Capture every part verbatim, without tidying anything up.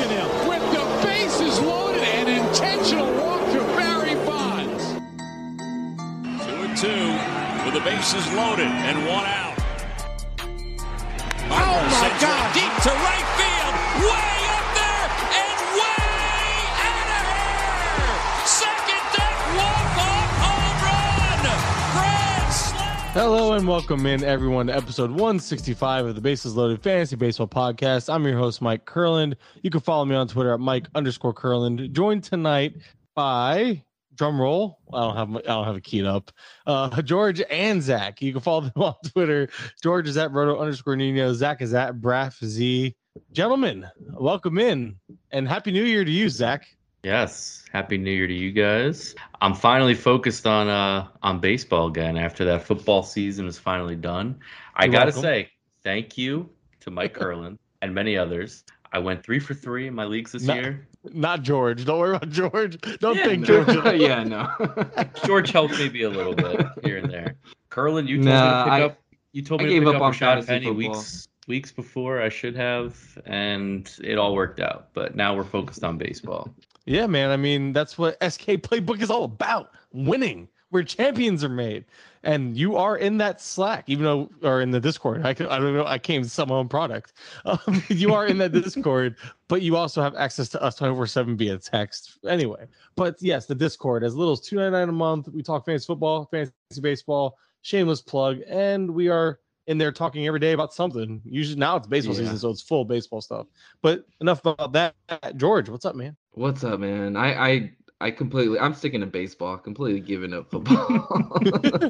Tannehill with the bases loaded and intentional walk to Barry Bonds. Two and two with the bases loaded and one out. Oh my God! Deep to right field, way up there and way out of here. Second deck walk-off home run. Grand slam. Hello and welcome in everyone to episode one sixty-five of the Bases Loaded Fantasy Baseball Podcast. I'm your host, Mike Kurland. You can follow me on Twitter at Mike underscore Kurland. Joined tonight by, drum roll, I don't have I don't have it keyed up, uh, George and Zach. You can follow them on Twitter. George is at Roto underscore Nino. Zach is at Braff Z. Gentlemen, welcome in and Happy New Year to you, Zach. Yes, Happy New Year to you guys. I'm finally focused on uh on baseball again after that football season is finally done. I You're gotta welcome. say, thank you to Mike Kurland and many others. I went three for three in my leagues this Not- year. Not George. Don't worry about George. Don't Yeah, think no. George. yeah, no. George helped maybe a little bit here and there. Kurland, you told Nah, me to pick I- up. You told I me to gave pick up up on Rashad fantasy Penny football. weeks weeks before I should have, and it all worked out. But now we're focused on baseball. Yeah, man. I mean, that's what S K Playbook is all about. Winning, where champions are made. And you are in that Slack, even though, or in the Discord. I, can, I don't know. I can't even sell my own product. Um, you are in that Discord, but you also have access to us twenty-four seven via text. Anyway, but yes, the Discord, as little as two ninety-nine a month. We talk fantasy football, fantasy baseball, shameless plug. And we are in there talking every day about something. Usually now it's baseball Yeah. season, so it's full baseball stuff. But enough about that. George, what's up, man? What's up, man? I, I, I completely, I'm sticking to baseball. Completely giving up football.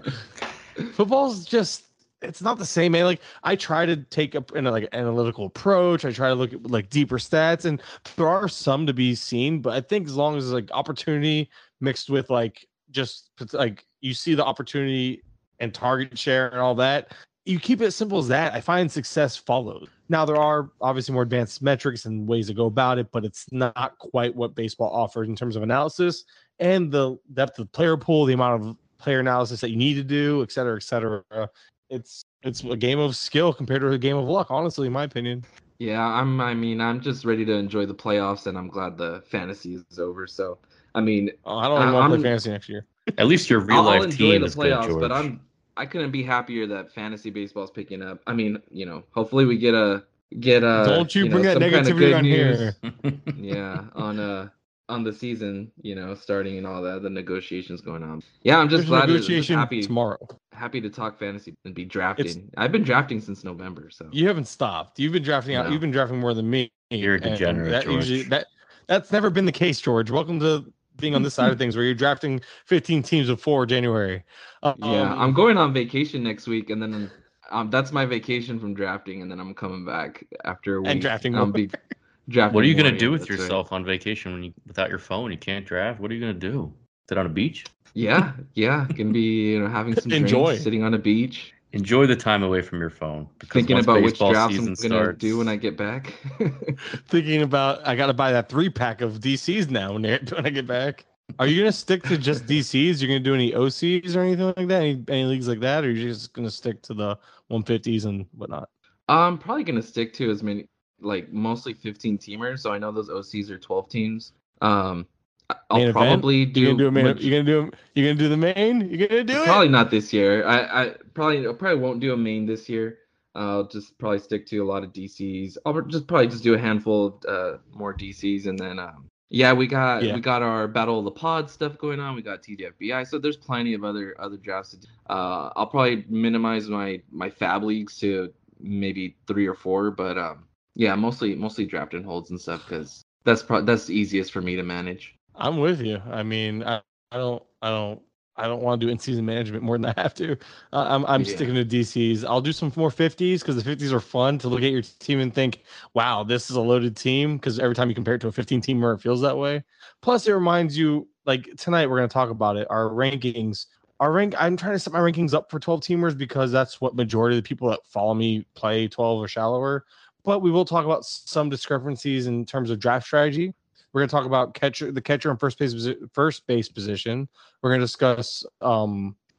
Football's just, it's not the same, man. Like, I try to take a an like analytical approach. I try to look at like deeper stats, and there are some to be seen, but I think as long as like opportunity mixed with like just like you see the opportunity and target share and all that, you keep it as simple as that, I find success follows. Now, there are obviously more advanced metrics and ways to go about it, but it's not quite what baseball offers in terms of analysis and the depth of player pool, the amount of player analysis that you need to do, et cetera, et cetera. It's it's a game of skill compared to a game of luck, honestly, in my opinion. yeah, I'm, I mean, I'm just ready to enjoy the playoffs, and I'm glad the fantasy is over. So, I mean, Oh, I don't even Uh, want to I'm- play fantasy next year. At least your real I'll, I'll life enjoy team the is good, playoffs, George. but I'm, I couldn't be happier that fantasy baseball's picking up. I mean, you know, hopefully we get a, get a, Don't you, know, bring that some kind of negativity good on news. here. yeah, on uh on the season, you know, starting and all that, the negotiations going on. Yeah, I'm just There's glad to, just negotiation happy tomorrow. happy to talk fantasy and be drafting. It's- I've been drafting since November, so You haven't stopped. You've been drafting out. No. You've been drafting more than me. You're a and degenerate, That George. usually that that's never been the case, George. Welcome to being on this side of things where you're drafting fifteen teams before January. Um, yeah, I'm going on vacation next week, and then um that's my vacation from drafting, and then I'm coming back after a week. And drafting I'll more. be drafting. What are you more, gonna yeah, do with that's right. yourself on vacation when you without your phone? You can't draft. What are you gonna do? Sit on a beach? Yeah, yeah, gonna be you know having some Enjoy. drinks, sitting on a beach, Enjoy the time away from your phone. Because thinking once about which baseball drafts I'm season gonna starts, do when I get back. thinking about I got to buy that three pack of D Cs now when when I get back. Are you gonna stick to just D Cs? You're gonna do any O Cs or anything like that? Any, any leagues like that, or you're just gonna stick to the one fifties and whatnot? I'm probably gonna stick to as many, like mostly fifteen teamers. So I know those O Cs are twelve teams. Um, I- I'll Main event? probably do. You gonna do a main? maj- You gonna do? You gonna do the main? You gonna do it? probably not this year. I, I probably I probably won't do a main this year. I'll just probably stick to a lot of D Cs. I'll just probably just do a handful of uh, more D Cs, and then um, yeah, we got Yeah. we got our Battle of the Pod stuff going on. We got T D F B I, so there's plenty of other other drafts. To do. Uh, I'll probably minimize my my fab leagues to maybe three or four, but um, yeah, mostly mostly draft and holds and stuff because that's pro- that's the easiest for me to manage. I'm with you. I mean, I, I don't, I don't, I don't want to do in-season management more than I have to. Uh, I'm, I'm Yeah. sticking to D Cs. I'll do some more fifties because the fifties are fun to look at your team and think, wow, this is a loaded team. Because every time you compare it to a fifteen teamer, it feels that way. Plus, it reminds you, like tonight, we're going to talk about it. Our rankings, our rank. I'm trying to set my rankings up for twelve teamers because that's what majority of the people that follow me play twelve or shallower. But we will talk about some discrepancies in terms of draft strategy. We're going to talk about catcher, the catcher and first base, posi- first base position. We're going to discuss um,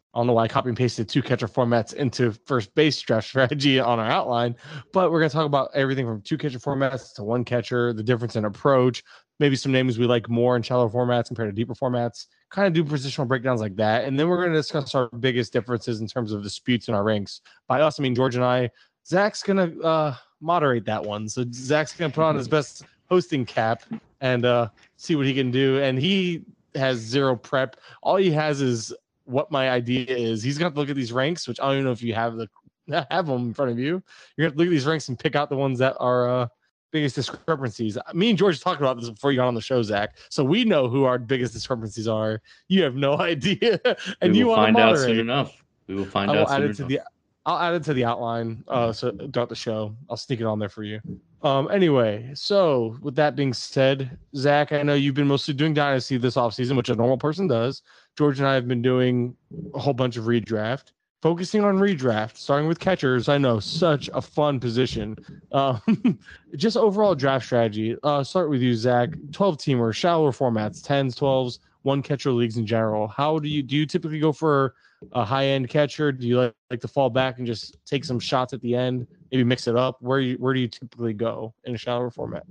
I don't know why I copy and pasted two catcher formats into first base draft strategy on our outline, but we're going to talk about everything from two catcher formats to one catcher, the difference in approach, maybe some names we like more in shallow formats compared to deeper formats, kind of do positional breakdowns like that. And then we're going to discuss our biggest differences in terms of disputes in our ranks. By us, I mean George and I. Zach's going to uh, moderate that one. So Zach's going to put on his best hosting cap and uh, see what he can do. And he has zero prep. All he has is what my idea is. He's going to look at these ranks, which I don't even know if you have the have them in front of you. You're going to look at these ranks and pick out the ones that are uh, biggest discrepancies. Me and George talked about this before you got on the show, Zach. So we know who our biggest discrepancies are. You have no idea, and we you will want find to out moderate. soon enough. We will find I will out add soon it to enough. the. I'll add it to the outline uh, so throughout the show. I'll sneak it on there for you. Um, anyway, so with that being said, Zach, I know you've been mostly doing Dynasty this offseason, which a normal person does. George and I have been doing a whole bunch of redraft. Focusing on redraft, starting with catchers, I know such a fun position. Um, just overall draft strategy. Uh, start with you, Zach. twelve-teamer, shallower formats, tens, twelves, one catcher leagues in general. How do you do you typically go for a high-end catcher? Do you like, like to fall back and just take some shots at the end, maybe mix it up? Where you, where do you typically go in a shallower format?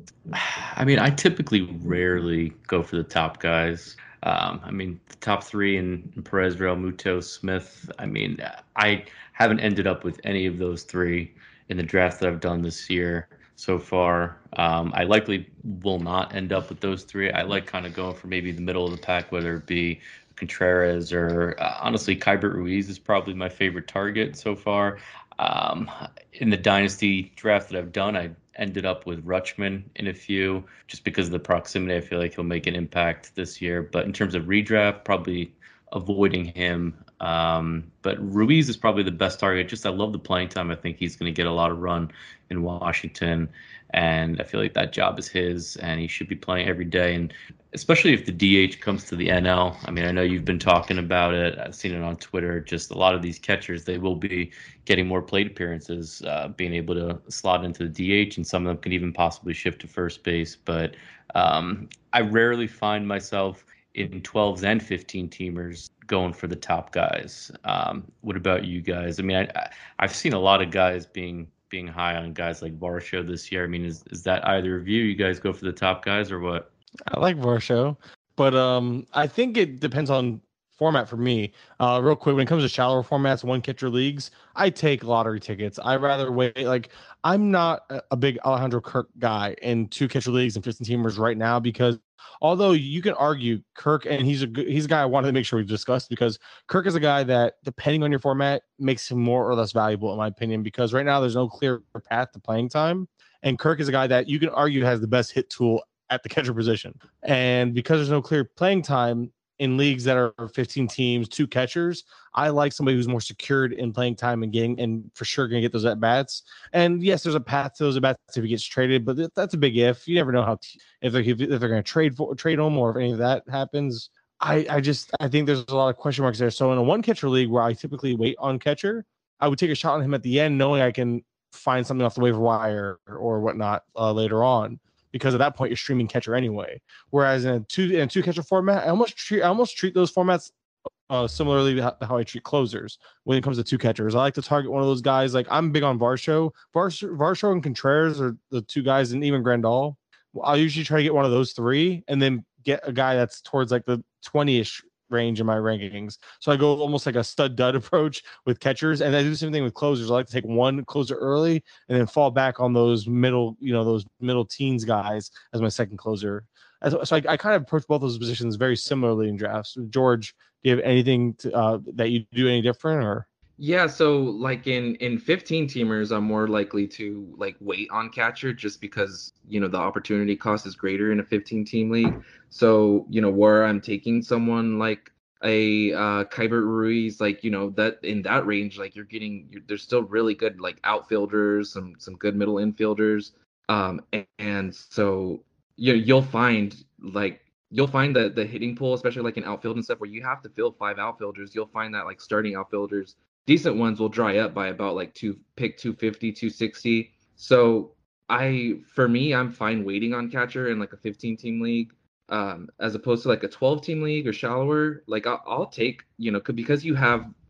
I mean, I typically rarely go for the top guys. Um, I mean, the top three in, in Perez, Real, Muto, Smith. I mean, I haven't ended up with any of those three in the draft that I've done this year so far. Um, I likely will not end up with those three. I like kind of going for maybe the middle of the pack, whether it be Contreras or uh, honestly, Keibert Ruiz is probably my favorite target so far. Um, in the dynasty draft that I've done, I ended up with Rutschman in a few just because of the proximity. I feel like he'll make an impact this year. But in terms of redraft, probably avoiding him. Um, but Ruiz is probably the best target. Just I love the playing time. I think he's going to get a lot of run in Washington. And I feel like that job is his, and he should be playing every day. And especially if the D H comes to the N L. I mean, I know you've been talking about it. I've seen it on Twitter. Just a lot of these catchers, they will be getting more plate appearances, uh, being able to slot into the D H, and some of them can even possibly shift to first base. But um, I rarely find myself in twelves and fifteen-teamers going for the top guys. Um, what about you guys? I mean, I, I, I've seen a lot of guys being being high on guys like Varsho this year. I mean, is is that either of you? You guys go for the top guys or what? I like Varsho, but um, I think it depends on format for me. Uh, real quick, when it comes to shallower formats, one catcher leagues, I take lottery tickets. I rather wait. Like, I'm not a big Alejandro Kirk guy in two catcher leagues and fifteen teamers right now because although you can argue Kirk, and he's a good, he's a guy I wanted to make sure we discussed because Kirk is a guy that, depending on your format, makes him more or less valuable in my opinion. Because right now there's no clear path to playing time, and Kirk is a guy that you can argue has the best hit tool at the catcher position. And because there's no clear playing time in leagues that are fifteen teams, two catchers, I like somebody who's more secured in playing time and getting, and for sure going to get those at bats. And yes, there's a path to those at bats if he gets traded, but that's a big if. You never know how t- if they're if they're going to trade for trade him or if any of that happens. I I just I think there's a lot of question marks there. So in a one catcher league where I typically wait on catcher, I would take a shot on him at the end, knowing I can find something off the waiver wire or, or whatnot uh, later on. Because at that point you're streaming catcher anyway. Whereas in a two in a two catcher format, I almost treat I almost treat those formats uh, similarly to how, how I treat closers when it comes to two catchers. I like to target one of those guys. Like I'm big on Varsho. Varsho, Varsho and Contreras are the two guys, and even Grandal. I'll usually try to get one of those three, and then get a guy that's towards like the twenty-ish range in my rankings. So I go almost like a stud dud approach with catchers, and I do the same thing with closers. I like to take one closer early and then fall back on those middle, you know, those middle teens guys as my second closer. So I, I kind of approach both those positions very similarly in drafts. George, do you have anything to, uh, that you do any different or? Yeah, so like in in fifteen teamers, I'm more likely to like wait on catcher just because, you know, the opportunity cost is greater in a fifteen team league. So, you know, where I'm taking someone like a uh Keibert Ruiz, like, you know, that in that range, like you're getting you're, there's still really good like outfielders, some some good middle infielders. Um and, and so you you'll find like you'll find that the hitting pool, especially like in outfield and stuff where you have to fill five outfielders, you'll find that like starting outfielders, decent ones will dry up by about like two pick two fifty, two sixty. So I, for me, I'm fine waiting on catcher in like a fifteen team league, um, as opposed to like a twelve team league or shallower. Like I'll, I'll take, you know, because you have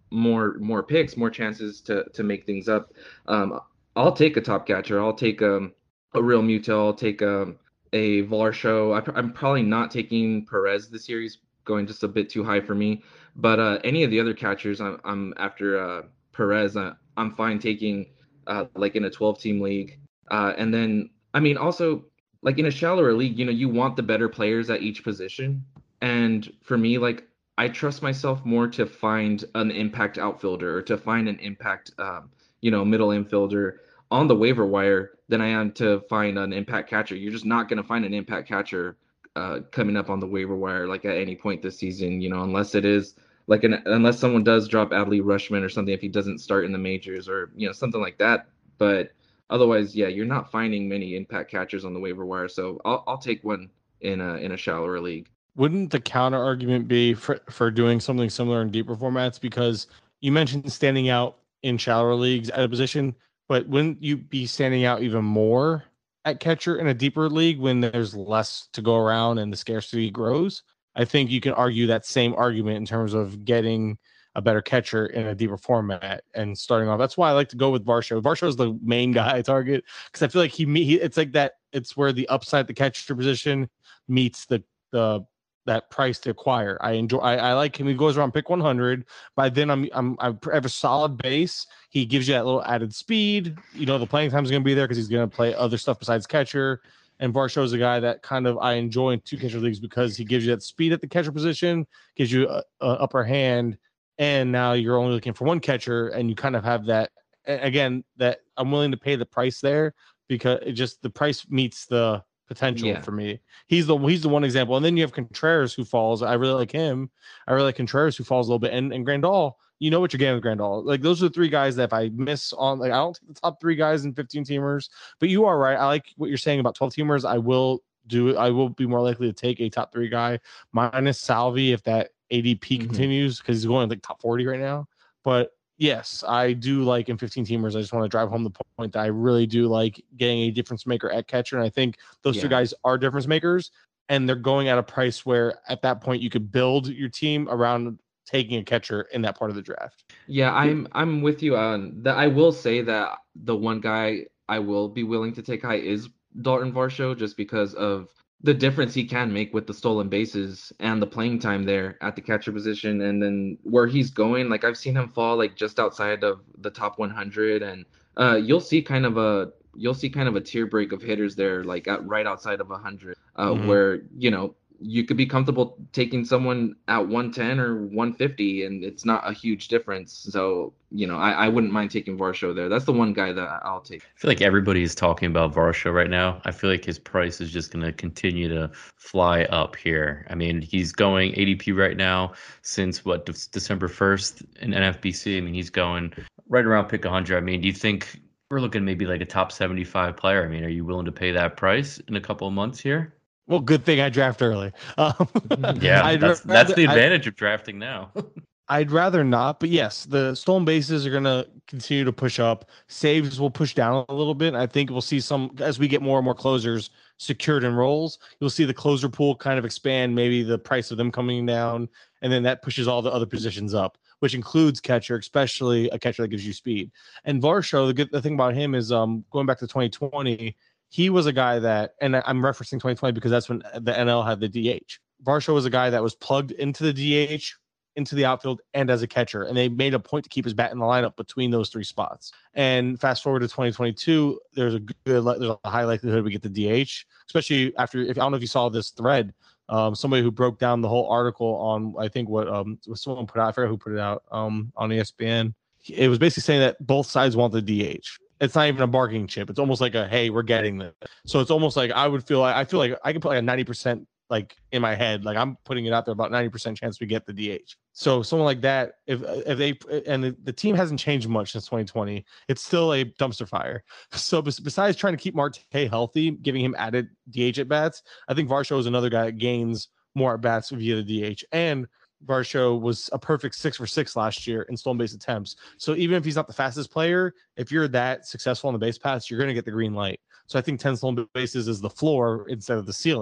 more more picks, more chances to to make things up. Um, I'll take a top catcher. I'll take um, a Real Muto. I'll take um, a Varsho. I, I'm probably not taking Perez this year. He's going just a bit too high for me. But uh, any of the other catchers, I'm, I'm after uh, Perez. I, I'm fine taking uh, like in a twelve team league. Uh, and then, I mean, also like in a shallower league, you know, you want the better players at each position. And for me, like I trust myself more to find an impact outfielder or to find an impact, um, you know, middle infielder on the waiver wire than I am to find an impact catcher. You're just not going to find an impact catcher uh, coming up on the waiver wire like at any point this season, you know, unless it is like an unless someone does drop Adley Rushman or something if he doesn't start in the majors or you know something like that. But otherwise, yeah, you're not finding many impact catchers on the waiver wire. So I'll I'll take one in a in a shallower league. Wouldn't the counter argument be for, for doing something similar in deeper formats? Because you mentioned standing out in shallower leagues at a position, but wouldn't you be standing out even more at catcher in a deeper league when there's less to go around and the scarcity grows? I think you can argue that same argument in terms of getting a better catcher in a deeper format and starting off. That's why I like to go with Varsho. Varsho is the main guy I target because I feel like he, he it's like that. It's where the upside, the catcher position meets the, the, that price to acquire. I enjoy, I, I like him. He goes around pick one hundred. By then I'm, I'm, I have a solid base. He gives you that little added speed. You know, the playing time is going to be there because he's going to play other stuff besides catcher. And Varsho is a guy that kind of I enjoy in two catcher leagues because he gives you that speed at the catcher position, gives you a, a upper hand, and now you're only looking for one catcher, and you kind of have that again that I'm willing to pay the price there because it just the price meets the potential yeah. for me. He's the he's the one example, and then you have Contreras who falls. I really like him. I really like Contreras who falls a little bit, and and Grandal. You know what you're getting with Grandal. Like those are the three guys that if I miss on, like I don't take the top three guys in fifteen teamers. But you are right. I like what you're saying about twelve teamers. I will do. I will be more likely to take a top three guy minus Salvi if that A D P mm-hmm. continues because he's going like top forty right now. But yes, I do like in fifteen teamers. I just want to drive home the point that I really do like getting a difference maker at catcher, and I think those yeah. two guys are difference makers, and they're going at a price where at that point you could build your team around taking a catcher in that part of the draft. Yeah, I'm I'm with you on that. I will say that the one guy I will be willing to take high is Dalton Varsho just because of the difference he can make with the stolen bases and the playing time there at the catcher position, and then where he's going. Like I've seen him fall like just outside of the top one hundred, and uh, you'll see kind of a you'll see kind of a tier break of hitters there, like at right outside of one hundred, uh, mm-hmm. where you know. You could be comfortable taking someone at one ten or one fifty, and it's not a huge difference. So, you know, I, I wouldn't mind taking Varsho there. That's the one guy that I'll take. I feel like everybody is talking about Varsho right now. I feel like his price is just going to continue to fly up here. I mean, he's going A D P right now since, what, De- December first in N F B C. I mean, he's going right around pick one hundred. I mean, do you think we're looking maybe like a top seventy-five player? I mean, are you willing to pay that price in a couple of months here? Well, good thing I draft early. Um, yeah, I'd that's, rather, that's the advantage I'd, of drafting now. I'd rather not, but yes, the stolen bases are going to continue to push up. Saves will push down a little bit. I think we'll see some, as we get more and more closers secured in roles, you'll see the closer pool kind of expand, maybe the price of them coming down, and then that pushes all the other positions up, which includes catcher, especially a catcher that gives you speed. And Varsho, the good the thing about him is um, going back to twenty twenty, he was a guy that, and I'm referencing twenty twenty because that's when the N L had the D H. Varsho was a guy that was plugged into the D H, into the outfield, and as a catcher. And they made a point to keep his bat in the lineup between those three spots. And fast forward to twenty twenty-two, there's a good, there's a high likelihood we get the D H, especially after, if I don't know if you saw this thread, um, somebody who broke down the whole article on, I think what um, someone put out, I forget who put it out um, on E S P N. It was basically saying that both sides want the D H. It's not even a bargaining chip. It's almost like a, hey, we're getting this. So it's almost like I would feel like I feel like I could put like a ninety percent like in my head, like I'm putting it out there about ninety percent chance we get the D H. So someone like that, if if they and the, the team hasn't changed much since twenty twenty, it's still a dumpster fire. So besides trying to keep Marte healthy, giving him added D H at bats, I think Varsho is another guy that gains more at bats via the D H. And Varsho was a perfect six for six last year in stolen base attempts. So even if he's not the fastest player, if you're that successful on the base paths, you're going to get the green light. So I think ten stolen bases is the floor instead of the ceiling.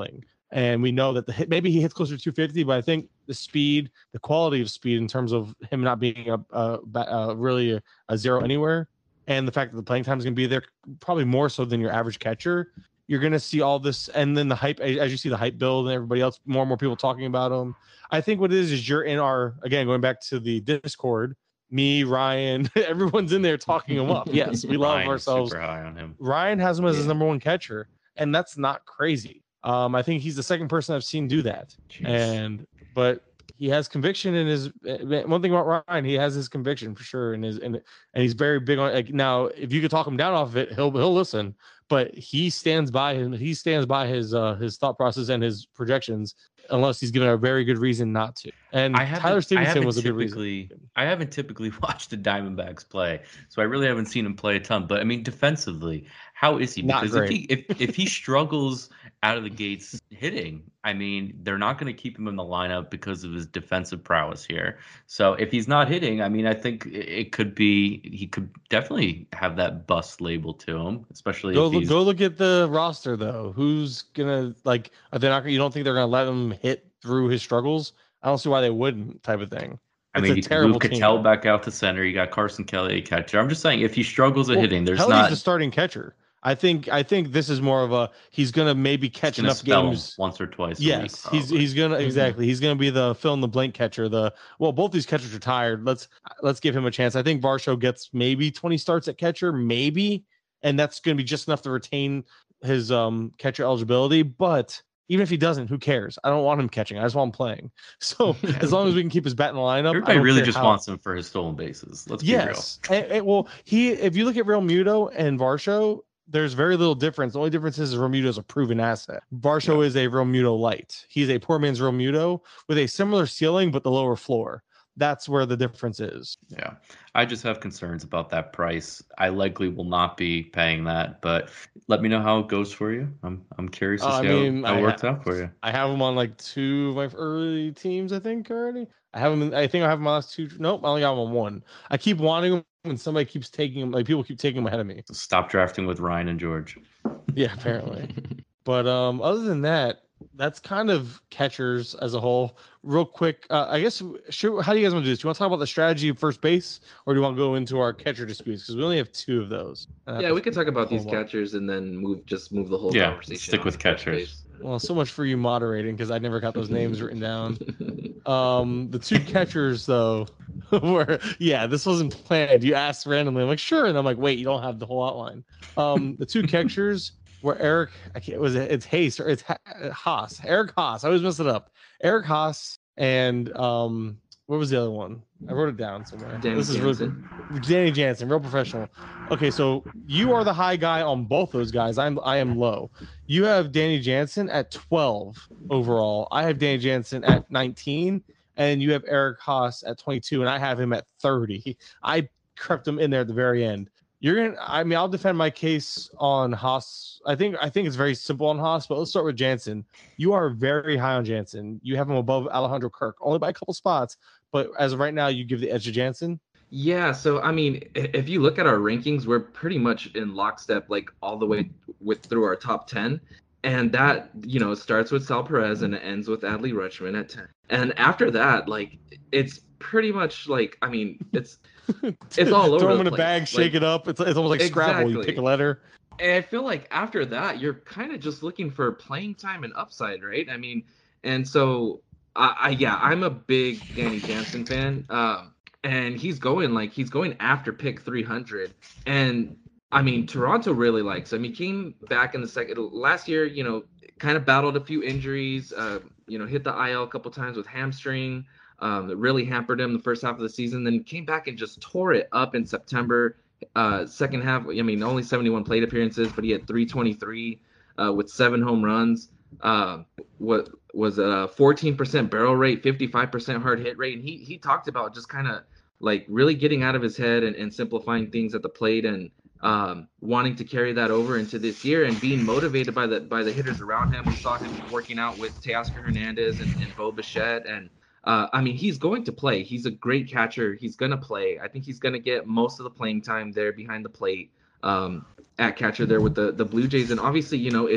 And we know that the hit, maybe he hits closer to two fifty, but I think the speed, the quality of speed in terms of him not being a, a, a really a, a zero anywhere, and the fact that the playing time is going to be there probably more so than your average catcher, you're going to see all this. And then the hype, as you see the hype build and everybody else, more and more people talking about him. I think what it is, is you're in our, again, going back to the Discord, me, Ryan, everyone's in there talking him up. Yes, we love Ryan is ourselves. super high on him. Ryan has him as Yeah. his number one catcher, and that's not crazy. Um, I think he's the second person I've seen do that. Jeez. And but he has conviction in his. One thing about Ryan, he has his conviction for sure, and his and and he's very big on. Like, now, if you could talk him down off of it, he'll he'll listen. But he stands by him. He stands by his uh, his thought process and his projections, unless he's given a very good reason not to. And I haven't- Tyler I Stevenson haven't was a good typically, reason. I haven't typically watched the Diamondbacks play, so I really haven't seen him play a ton. But I mean, defensively, how is he? Not Because if great. he if, if he struggles out of the gates hitting, I mean, they're not going to keep him in the lineup because of his defensive prowess here. So if he's not hitting, I mean, I think it it could be he could definitely have that bust label to him, especially Go if look, he's go look at the roster though. Who's gonna like? Are they not? You don't think they're gonna let him hit through his struggles? I don't see why they wouldn't. Type of thing. I It's mean, a you can terrible move team. Cattell back out to center. You got Carson Kelly, a catcher. I'm just saying, if he struggles at Well, hitting, there's Kelly's not the starting catcher. I think. I think this is more of a. He's gonna maybe catch gonna enough spell him games. once or twice. Yes, a week, he's probably. he's gonna exactly. He's gonna be the fill in the blank catcher. The well, both these catchers are tired. Let's let's give him a chance. I think Varsho gets maybe twenty starts at catcher, maybe, and that's gonna be just enough to retain his um catcher eligibility. But even if he doesn't, who cares? I don't want him catching. I just want him playing. So as long as we can keep his bat in the lineup, I Everybody don't really care just how- wants him for his stolen bases. Let's Yes. And, and, well, he if you look at Real Muto and Varsho, there's very little difference. The only difference is Real Muto is a proven asset. Varsho is a Real Muto light. He's a poor man's Real Muto with a similar ceiling but the lower floor. That's where the difference is. be real. Yeah, I just have concerns about that price. I likely will not be paying that, but let me know how it goes for you. I'm I'm curious to Uh, I see mean, how, how I it works ha- out for you. I have him on like two of my early teams, I think already. I have him. In, I think I have my last two. Nope, I only got him on one. I keep wanting him when somebody keeps taking him. Like people keep taking him ahead of me. Stop drafting with Ryan and George. Yeah, apparently. But um, other than that, that's kind of catchers as a whole. Real quick, uh, I guess. Sure, how do you guys want to do this? Do you want to talk about the strategy of first base, or do you want to go into our catcher disputes? Because we only have two of those. And I Yeah, have we to can talk about these pull 'em up. catchers and then move just move the whole Yeah, conversation. stick on with to catchers. first Well, so much for you moderating because I never got those names written down. base. Um, the two catchers though, were yeah, this wasn't planned. You asked randomly. I'm like, sure, and I'm like, wait, you don't have the whole outline. Um, the two catchers were Eric. I can't. Was it? It's Hayes or it's ha- Haas. Eric Haas. I always mess it up. Eric Haas and um, what was the other one? I wrote it down somewhere. Danny this is really Jansen. Danny Jansen, real professional. Okay, so you are the high guy on both those guys. I'm I am low. You have Danny Jansen at twelve overall. I have Danny Jansen at nineteen, and you have Eric Haas at twenty-two, and I have him at thirty. I crept him in there at the very end. You're gonna. I mean, I'll defend my case on Haas. I think I think it's very simple on Haas, but let's start with Jansen. You are very high on Jansen. You have him above Alejandro Kirk, only by a couple spots. But as of right now, you give the edge to Jansen. Yeah, so I mean, i- if you look at our rankings, we're pretty much in lockstep, like all the way with through our top ten, and that you know starts with Sal Perez and it ends with Adley Rutschman at ten. And after that, like it's pretty much like I mean, it's it's all over Throw the him in a place. bag, shake Like, it up. It's, it's almost like Scrabble. You Exactly. pick a letter. And I feel like after that, you're kind of just looking for playing time and upside, right? I mean, and so I, I yeah, I'm a big Danny Jansen fan. Um, and he's going like he's going after pick three hundred. And I mean, Toronto really likes him. He came back in the second last year, you know, kind of battled a few injuries, uh, you know, hit the I L a couple times with hamstring. Um, that really hampered him the first half of the season. Then came back and just tore it up in September. Uh, second half, I mean, only seventy-one plate appearances, but he had three twenty-three uh, with seven home runs. Uh, what was a fourteen percent barrel rate, fifty-five percent hard hit rate, and he he talked about just kind of like really getting out of his head and, and simplifying things at the plate and um, wanting to carry that over into this year and being motivated by the by the hitters around him. We saw him working out with Teoscar Hernandez and, and Bo Bichette and. Uh, I mean, he's going to play. He's a great catcher. He's going to play. I think he's going to get most of the playing time there behind the plate um, at catcher there with the, the Blue Jays. And obviously, you know, it's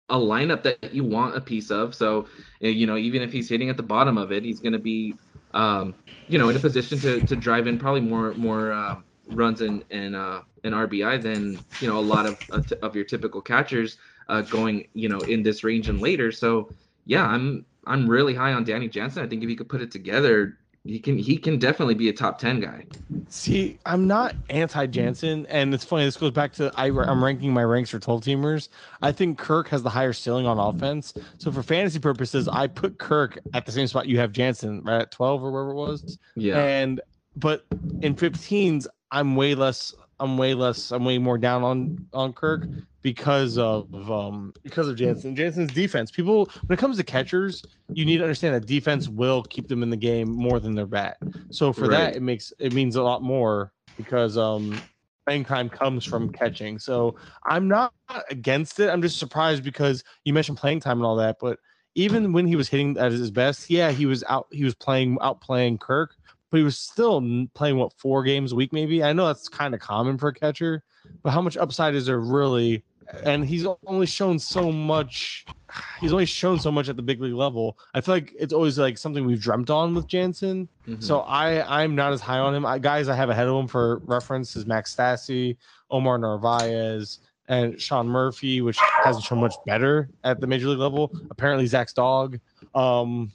a lineup that you want a piece of. So, you know, even if he's hitting at the bottom of it, he's going to be, um, you know, in a position to to drive in probably more more uh, runs and and uh, an R B I than, you know, a lot of of your typical catchers uh, going, you know, in this range and later. So, yeah, I'm I'm really high on Danny Jansen. I think if he could put it together, he can he can definitely be a top ten guy. See, I'm not anti Jansen, and it's funny. This goes back to I, I'm ranking my ranks for twelve teamers. I think Kirk has the higher ceiling on offense. So for fantasy purposes, I put Kirk at the same spot you have Jansen, right at twelve or wherever it was. Yeah. And but in fifteens, I'm way less. I'm way less. I'm way more down on on Kirk because of um because of Jansen. Jansen's defense. People, when it comes to catchers, you need to understand that defense will keep them in the game more than their bat. So for Right. that, it makes it means a lot more because um playing time comes from catching. So I'm not against it. I'm just surprised because you mentioned playing time and all that, but even when he was hitting at his best, yeah, he was out. He was playing outplaying Kirk. But he was still playing, what, four games a week maybe? I know that's kind of common for a catcher, but how much upside is there really? And he's only shown so much. He's only shown so much at the big league level. I feel like it's always like something we've dreamt on with Jansen. Mhm. So I, I'm not as high on him. I, guys I have ahead of him for reference is Max Stassi, Omar Narvaez, and Sean Murphy, which hasn't shown much better at the major league level. Apparently Zach's dog. Um,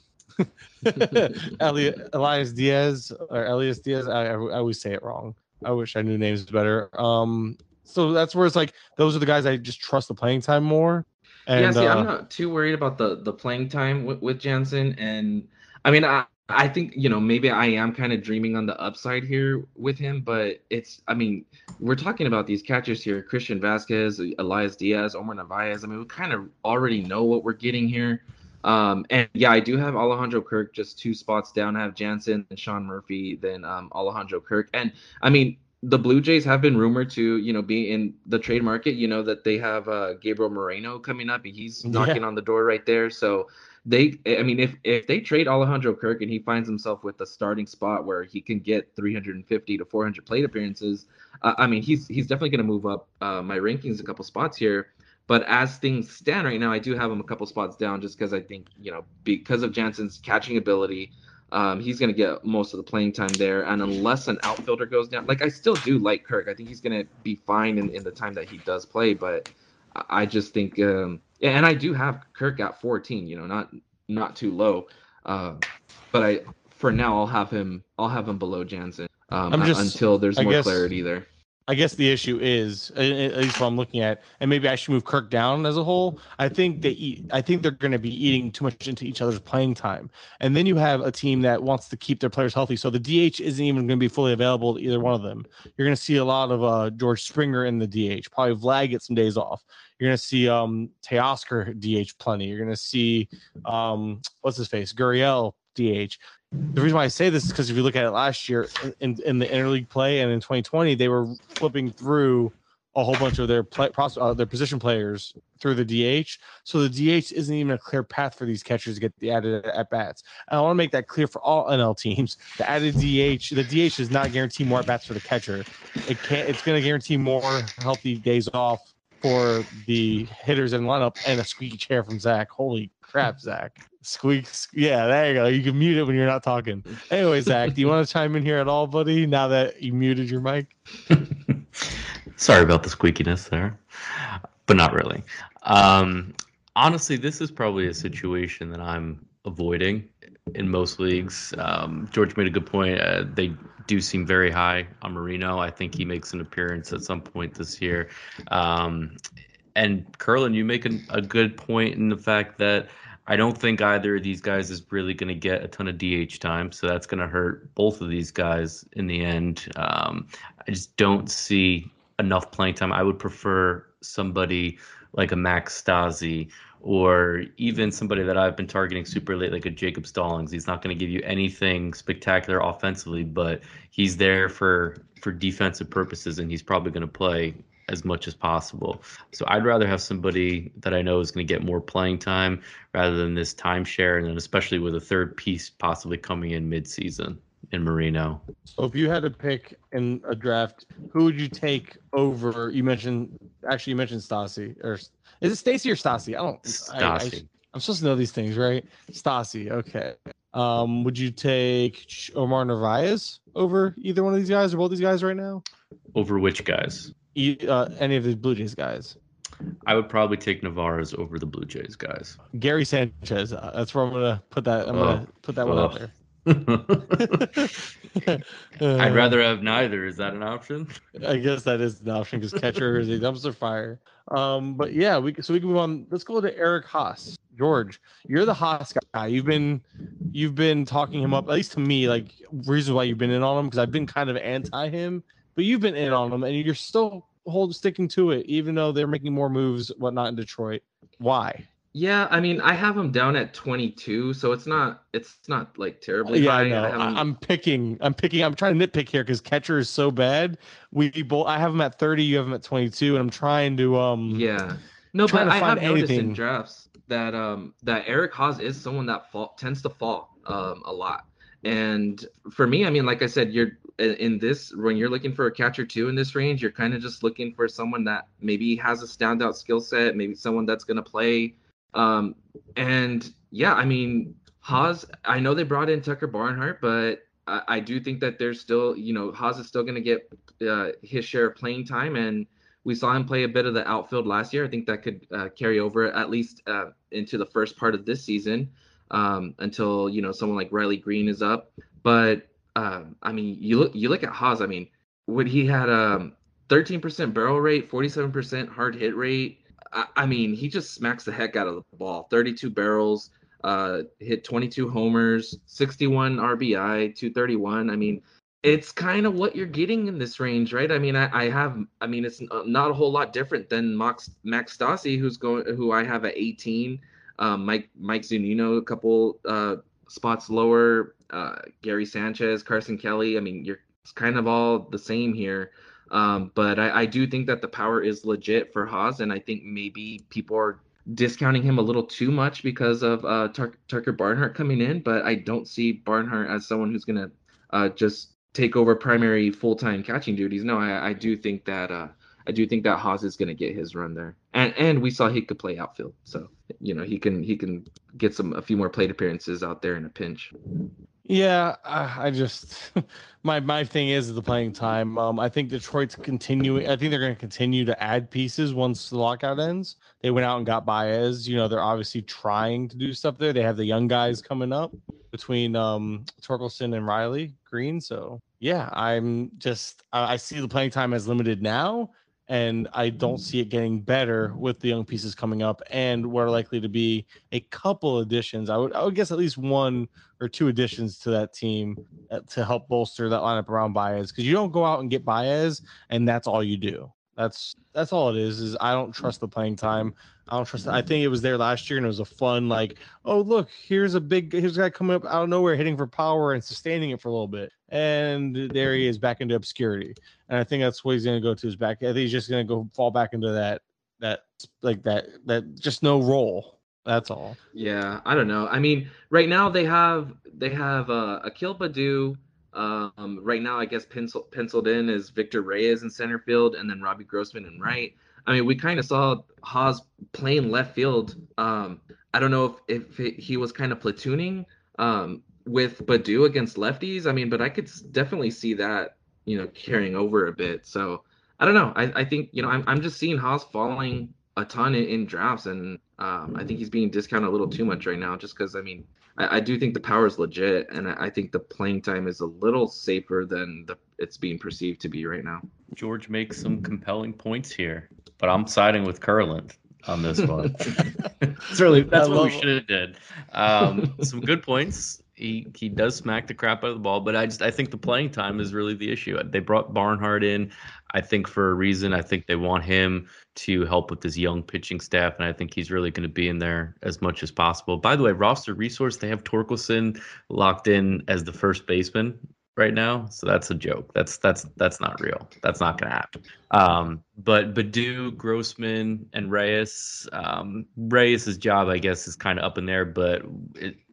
Elliot, Elias Diaz or Elias Diaz. I, I always say it wrong. I wish I knew names better. Um, so that's where it's like those are the guys I just trust the playing time more. And yeah, see, uh, I'm not too worried about the the playing time with, with Jansen, and I mean, I I think, you know, maybe I am kind of dreaming on the upside here with him, but it's, I mean, we're talking about these catchers here: Christian Vasquez, Elias Diaz, Omar Narvaez. I mean, we kind of already know what we're getting here. Um, and yeah, I do have Alejandro Kirk just two spots down. I have Jansen and Sean Murphy, then um, Alejandro Kirk. And I mean, the Blue Jays have been rumored to, you know, be in the trade market. You know that they have uh, Gabriel Moreno coming up. He's knocking Yeah. on the door right there. So they, I mean, if if they trade Alejandro Kirk and he finds himself with a starting spot where he can get three hundred fifty to four hundred plate appearances, uh, I mean, he's he's definitely going to move up uh, my rankings a couple spots here. But as things stand right now, I do have him a couple spots down just because I think, you know, because of Jansen's catching ability, um, he's going to get most of the playing time there. And unless an outfielder goes down, like I still do like Kirk. I think he's going to be fine in, in the time that he does play. But I just think, um, and I do have Kirk at fourteen, you know, not not too low. Uh, but I, for now, I'll have him, I'll have him below Jansen um, I'm just- until there's I more guess- clarity there. I guess the issue is, at at least what I'm looking at, and maybe I should move Kirk down as a whole. I think they eat. I think they're going to be eating too much into each other's playing time, and then you have a team that wants to keep their players healthy. So the D H isn't even going to be fully available to either one of them. You're going to see a lot of uh, George Springer in the D H. Probably Vlad get some days off. You're going to see um, Teoscar D H plenty. You're going to see um, what's his face Gurriel D H. The reason why I say this is because if you look at it last year in, in the interleague play and in twenty twenty, they were flipping through a whole bunch of their play, uh, their position players through the D H. So the D H isn't even a clear path for these catchers to get the added at bats. And I want to make that clear for all N L teams. The added D H, the D H does not guarantee more at bats for the catcher. It can't. It's going to guarantee more healthy days off for the hitters in the lineup and a squeaky chair from Zach. Holy crap, Zach. Squeaks. Yeah, there you go. You can mute it when you're not talking. Anyway, Zach, do you want to chime in here at all, buddy, now that you muted your mic? Sorry about the squeakiness there, but not really. Um, honestly, this is probably a situation that I'm avoiding in most leagues. Um, George made a good point. Uh, they do seem very high on Marino. I think he makes an appearance at some point this year. Um, and Curlin, you make a, a good point in the fact that I don't think either of these guys is really going to get a ton of D H time, so that's going to hurt both of these guys in the end. Um, I just don't see enough playing time. I would prefer somebody like a Max Stassi or even somebody that I've been targeting super late, like a Jacob Stallings. He's not going to give you anything spectacular offensively, but he's there for for defensive purposes, and he's probably going to play as much as possible. So I'd rather have somebody that I know is going to get more playing time rather than this timeshare, and then especially with a third piece possibly coming in mid-season. in Marino. So if you had to pick in a draft, who would you take over? You mentioned actually you mentioned Stassi, or is it Stacy or Stassi? I don't. Stassi. I, I, I'm supposed to know these things, right? Stassi. Okay. Um, would you take Omar Narvaez over either one of these guys or both these guys right now? Over which guys? E, uh, any of the Blue Jays guys? I would probably take Navarez over the Blue Jays guys. Gary Sanchez. Uh, that's where I'm gonna put that. I'm Oh. gonna put that one Oh. out there. I'd rather have neither. Is that an option? I guess that is an option because catcher is a dumpster fire. Um, but yeah, we so we can move on. Let's go to Eric Haas. George, you're the Haas guy. You've been you've been talking him up, at least to me, like reasons why you've been in on him, because I've been kind of anti him, but you've been in on him and you're still hold sticking to it, even though they're making more moves, whatnot in Detroit. Why? Yeah, I mean, I have him down at twenty-two, so it's not it's not like terribly Yeah, high. I know. I have him- I, I'm picking. I'm picking. I'm trying to nitpick here because catcher is so bad. We both. I have him at thirty. You have him at twenty-two, and I'm trying to. Um. Yeah. No, trying but to I find have noticed anything. in drafts that um that Eric Haas is someone that fall tends to fall um a lot. And for me, I mean, like I said, you're in, in this when you're looking for a catcher too in this range, you're kind of just looking for someone that maybe has a standout skill set, maybe someone that's gonna play. Um and yeah, I mean, Haas, I know they brought in Tucker Barnhart, but I, I do think that there's still, you know, Haas is still gonna get uh, his share of playing time, and we saw him play a bit of the outfield last year. I think that could uh, carry over at least uh, into the first part of this season um, until, you know, someone like Riley Green is up. But um, I mean, you look you look at Haas. I mean, when he had a thirteen percent barrel rate, forty-seven percent hard hit rate. I, I mean, he just smacks the heck out of the ball. thirty-two barrels, uh, hit twenty-two homers, sixty-one R B I, two thirty-one. I mean, it's kind of what you're getting in this range, right? I mean, I, I have, I mean, it's not a whole lot different than Max Max Stassi, who's going, who I have at eighteen. Um, Mike Mike Zunino, a couple uh, spots lower. Uh, Gary Sanchez, Carson Kelly. I mean, you're it's kind of all the same here. Um, but I, I do think that the power is legit for Haas, and I think maybe people are discounting him a little too much because of uh, Tuck, Tucker Barnhart coming in. But I don't see Barnhart as someone who's gonna uh, just take over primary full-time catching duties. No, I, I do think that uh, I do think that Haas is going to get his run there, and and we saw he could play outfield, so you know he can he can get some a few more plate appearances out there in a pinch. Yeah, I, I just my my thing is the playing time. Um, I think Detroit's continuing. I think they're going to continue to add pieces once the lockout ends. They went out and got Baez. You know, they're obviously trying to do stuff there. They have the young guys coming up between um Torkelson and Riley Green. So yeah, I'm just I, I see the playing time as limited now, and I don't see it getting better with the young pieces coming up, and we're likely to be a couple additions. I would I would guess at least one or two additions to that team to help bolster that lineup around Baez, because you don't go out and get Baez and that's all you do. That's that's all it is. Is I don't trust the playing time. I don't trust it. I think it was there last year and it was a fun like, oh look, here's a big here's a guy coming up out of nowhere hitting for power and sustaining it for a little bit, and there he is back into obscurity. And I think that's what he's going to go to his back. I think he's just going to go fall back into that that like that that just no role. That's all. Yeah, I don't know. I mean, right now they have they have uh, Akil Baddoo. Um, right now, I guess pencil, penciled in is Victor Reyes in center field, and then Robbie Grossman in right. I mean, we kind of saw Haas playing left field. Um, I don't know if if it, he was kind of platooning um, with Baddoo against lefties. I mean, but I could definitely see that, you know, carrying over a bit. So I don't know. I, I think, you know, I'm I'm just seeing Haas falling a ton in, in drafts, and um, I think he's being discounted a little too much right now, just because, I mean, I, I do think the power is legit, and I, I think the playing time is a little safer than the it's being perceived to be right now. George makes some compelling points here, but I'm siding with Curland on this one. It's really, that's I what we love- should have did. Um, some good points. He he does smack the crap out of the ball, but I just I think the playing time is really the issue. They brought Barnhart in, I think for a reason. I think they want him to help with this young pitching staff, and I think he's really going to be in there as much as possible. By the way, roster resource, they have Torkelson locked in as the first baseman right now, so that's a joke. That's that's that's not real. That's not going to happen. Um, but Baddoo, Grossman, and Reyes. Um, Reyes' job, I guess, is kind of up in there, but it,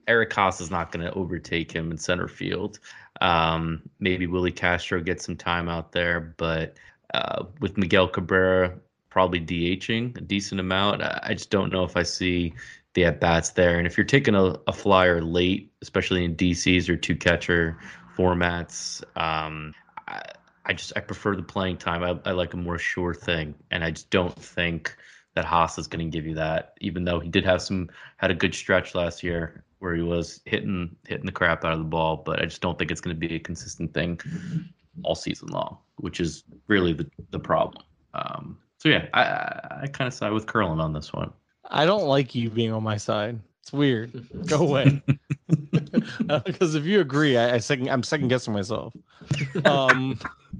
Eric Haas is not going to overtake him in center field. Um, maybe Willie Castro gets some time out there, but uh, with Miguel Cabrera probably DHing a decent amount, I, I just don't know if I see the at-bats there. And if you're taking a, a flyer late, especially in D Cs or two-catcher formats, um, I, I just I prefer the playing time. I, I like a more sure thing, and I just don't think that Haas is going to give you that, even though he did have some had a good stretch last year where he was hitting hitting the crap out of the ball, but I just don't think it's going to be a consistent thing all season long, which is really the, the problem. Um, so yeah, I I, I kind of side with Curlin on this one. I don't like you being on my side. It's weird. Go away. Because if you agree, I, I second I'm second guessing myself. Um,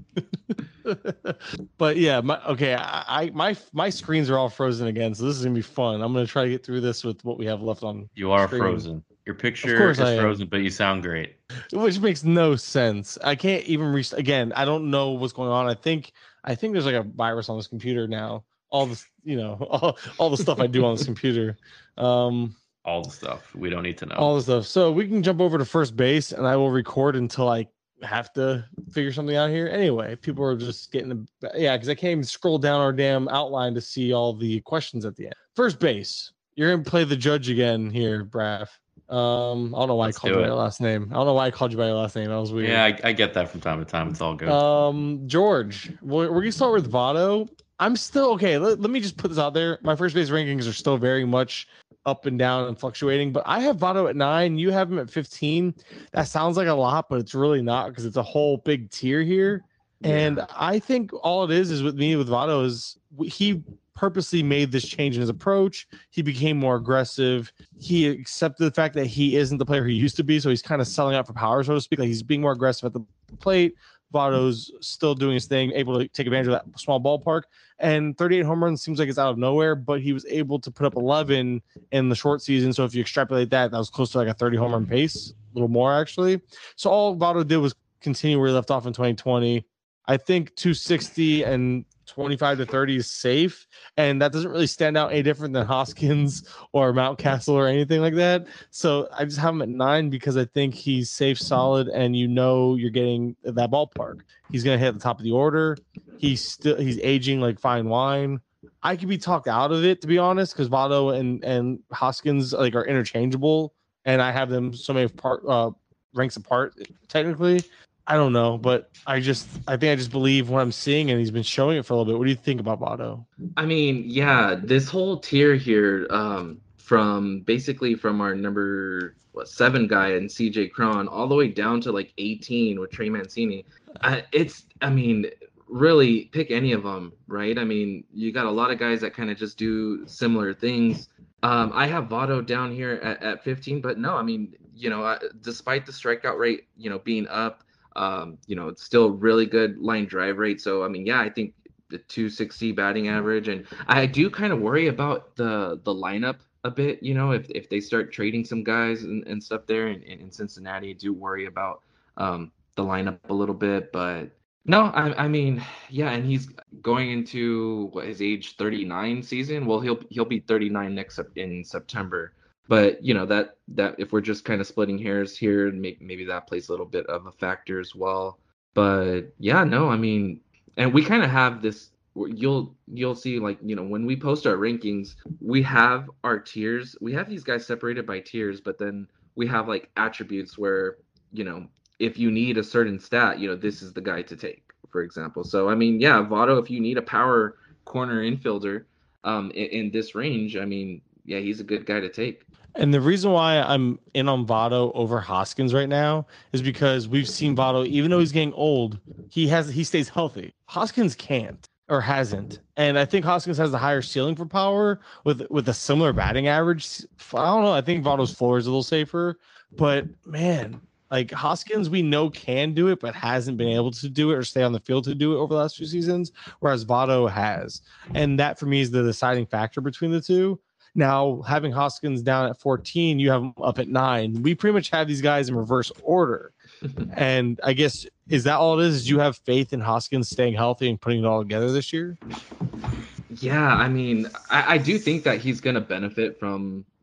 but yeah, my, okay. I, I my my screens are all frozen again, so this is gonna be fun. I'm gonna try to get through this with what we have left on. You are screen. frozen. Your picture is frozen, but you sound great. Which makes no sense. I can't even reach again. I don't know what's going on. I think I think there's like a virus on this computer now. All this, you know, all, all the stuff I do on this computer. Um, all the stuff we don't need to know. All the stuff. So we can jump over to first base, and I will record until I have to figure something out here. Anyway, people are just getting the yeah, because I can't even scroll down our damn outline to see all the questions at the end. First base. You're gonna play the judge again here, Braff. Um, I don't know why Let's I called you by your last name. I don't know why I called you by your last name. That was weird. Yeah, I, I get that from time to time. It's all good. Um, George, we're, we're gonna start with Votto. I'm still okay. Let, let me just put this out there. My first base rankings are still very much up and down and fluctuating, but I have Votto at nine. You have him at fifteen. That sounds like a lot, but it's really not because it's a whole big tier here. Yeah. And I think all it is is with me with Votto is he purposely made this change in his approach. He became more aggressive. He accepted the fact that he isn't the player he used to be, so he's kind of selling out for power, so to speak. Like he's being more aggressive at the plate. Votto's still doing his thing, able to take advantage of that small ballpark. And thirty-eight home runs seems like it's out of nowhere, but he was able to put up eleven in the short season. So if you extrapolate that, that was close to like a thirty home run pace, a little more actually. So all Votto did was continue where he left off in twenty twenty. I think two sixty and twenty-five to thirty is safe, and that doesn't really stand out any different than Hoskins or Mountcastle or anything like that. So I just have him at nine because I think he's safe, solid, and you know you're getting that ballpark. He's gonna hit at the top of the order. He's still he's aging like fine wine. I could be talked out of it, to be honest, because Votto and and Hoskins like are interchangeable, and I have them so many part uh, ranks apart technically. I don't know, but I just I think I just believe what I'm seeing, and he's been showing it for a little bit. What do you think about Votto? I mean, yeah, this whole tier here, um, from basically from our number what seven guy and C J Cron all the way down to like eighteen with Trey Mancini. Uh, it's I mean, really pick any of them, right? I mean, you got a lot of guys that kind of just do similar things. Um, I have Votto down here at, at fifteen, but no, I mean, you know, uh, despite the strikeout rate, you know, being up. Um, you know, it's still really good line drive rate. So, I mean, yeah, I think the two sixty batting average, and I do kind of worry about the the lineup a bit, you know, if if they start trading some guys and, and stuff there in, in Cincinnati, I do worry about um, the lineup a little bit. But no, I, I mean, yeah, and he's going into what, his age thirty-nine season. Well, he'll he'll be thirty-nine next in September. But, you know, that that if we're just kind of splitting hairs here, maybe, maybe that plays a little bit of a factor as well. But, yeah, no, I mean, and we kind of have this, you'll you'll see, like, you know, when we post our rankings, we have our tiers. We have these guys separated by tiers, but then we have, like, attributes where, you know, if you need a certain stat, you know, this is the guy to take, for example. So, I mean, yeah, Votto, if you need a power corner infielder um, in, in this range, I mean, yeah, he's a good guy to take. And the reason why I'm in on Votto over Hoskins right now is because we've seen Votto, even though he's getting old, he has he stays healthy. Hoskins can't or hasn't. And I think Hoskins has the higher ceiling for power with with a similar batting average. I don't know. I think Votto's floor is a little safer. But, man, like Hoskins we know can do it, but hasn't been able to do it or stay on the field to do it over the last few seasons, whereas Votto has. And that, for me, is the deciding factor between the two. Now, having Hoskins down at fourteen, you have him up at nine. We pretty much have these guys in reverse order. And I guess, is that all it is? Is you have faith in Hoskins staying healthy and putting it all together this year? Yeah, I mean, I, I do think that he's going to benefit from, like,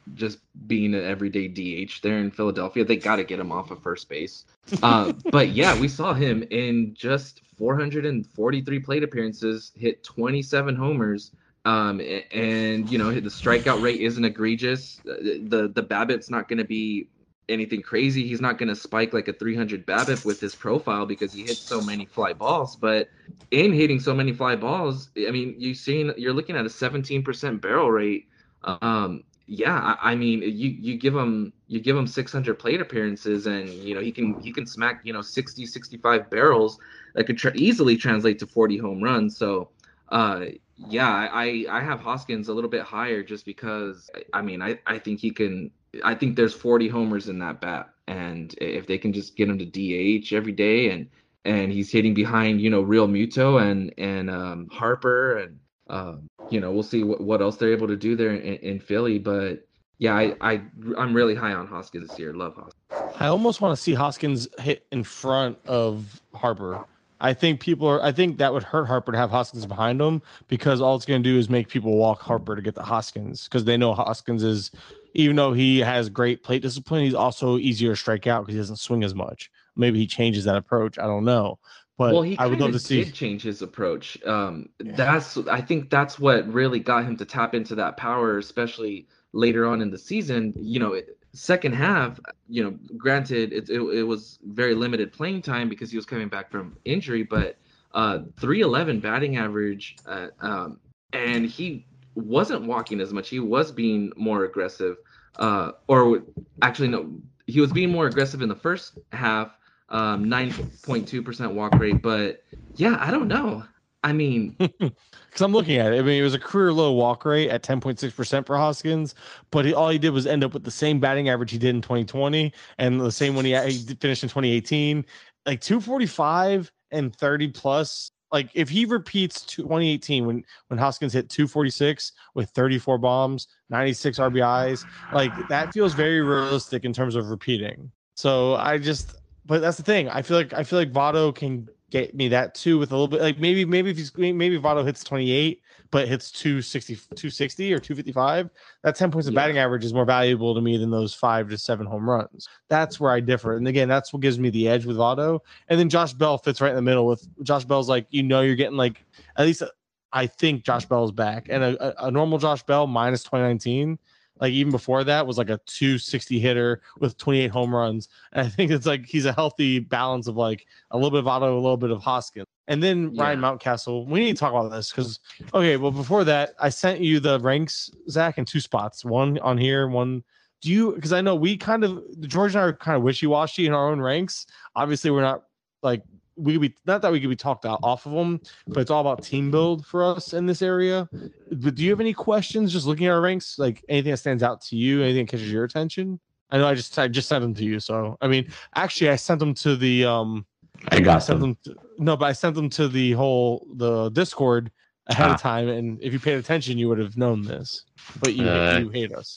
just being an everyday D H there in Philadelphia. They got to get him off of first base. Uh, but yeah, we saw him in just four hundred forty-three plate appearances, hit twenty-seven homers. Um, and you know, the strikeout rate isn't egregious. The the BABIP's not going to be anything crazy. He's not going to spike like a three hundred BABIP with his profile because he hits so many fly balls. But in hitting so many fly balls, I mean, you've seen you're looking at a seventeen percent barrel rate. Um, yeah, I, I mean, you you give him you give him six hundred plate appearances, and you know he can he can smack you know sixty, sixty-five barrels that could tra- easily translate to forty home runs. So, uh, yeah, I I have Hoskins a little bit higher just because I mean I I think he can. I think there's forty homers in that bat, and if they can just get him to D H every day, and and he's hitting behind, you know, Real Muto and and um, Harper, and um, you know, we'll see what, what else they're able to do there in, in Philly. But yeah, I I I'm really high on Hoskins this year. Love Hoskins. I almost want to see Hoskins hit in front of Harper. I think people are. I think that would hurt Harper to have Hoskins behind him, because all it's going to do is make people walk Harper to get the Hoskins, because they know Hoskins is, even though he has great plate discipline, he's also easier to strike out because he doesn't swing as much. Maybe he changes that approach. I don't know, but well, he I would love to see. Did change his approach. Um, yeah. That's I think that's what really got him to tap into that power, especially later on in the season. You know. It, Second half, you know, granted, it, it it was very limited playing time because he was coming back from injury, but uh, three eleven batting average, uh, um, and he wasn't walking as much. He was being more aggressive, uh, or actually, no, he was being more aggressive in the first half, um, nine point two percent walk rate. But yeah, I don't know. I mean, because I'm looking at it. I mean, it was a career low walk rate at ten point six percent for Hoskins, but he, all he did was end up with the same batting average he did in twenty twenty and the same when he, he finished in twenty eighteen, like two forty-five and thirty plus. Like if he repeats twenty eighteen when, when Hoskins hit two forty-six with thirty-four bombs, ninety-six R B Is, like that feels very realistic in terms of repeating. So I just, but that's the thing. I feel like, I feel like Votto can get me that too, with a little bit, like maybe maybe if he's maybe Votto hits twenty-eight but hits two sixty, two sixty or two fifty-five, that ten points of yeah. batting average is more valuable to me than those five to seven home runs. That's where I differ, and again, that's what gives me the edge with Votto. And then Josh Bell fits right in the middle. With Josh Bell's like, you know, you're getting like, at least I think Josh Bell is back, and a, a, a normal Josh Bell minus twenty nineteen, like even before that, was like a two sixty hitter with twenty-eight home runs. And I think it's like he's a healthy balance of like a little bit of Votto, a little bit of Hoskins. And then yeah. Ryan Mountcastle. We need to talk about this because, okay, well, before that, I sent you the ranks, Zach, in two spots. One on here, one. Do you, because I know we kind of, George and I are kind of wishy-washy in our own ranks. Obviously, we're not like, we could be, not that we could be talked out off of them, but it's all about team build for us in this area. But do you have any questions just looking at our ranks? Like anything that stands out to you, anything that catches your attention? I know I just I just sent them to you. So I mean, actually, I sent them to the um. I got I sent them. them to, no, but I sent them to the whole the Discord ahead ah. of time, and if you paid attention, you would have known this. But you uh, you hate us.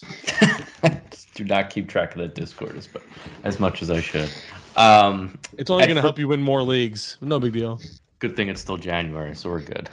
Do not keep track of that Discord as as much as I should. Um, it's only going to help you win more leagues. No big deal. Good thing it's still January, so we're good.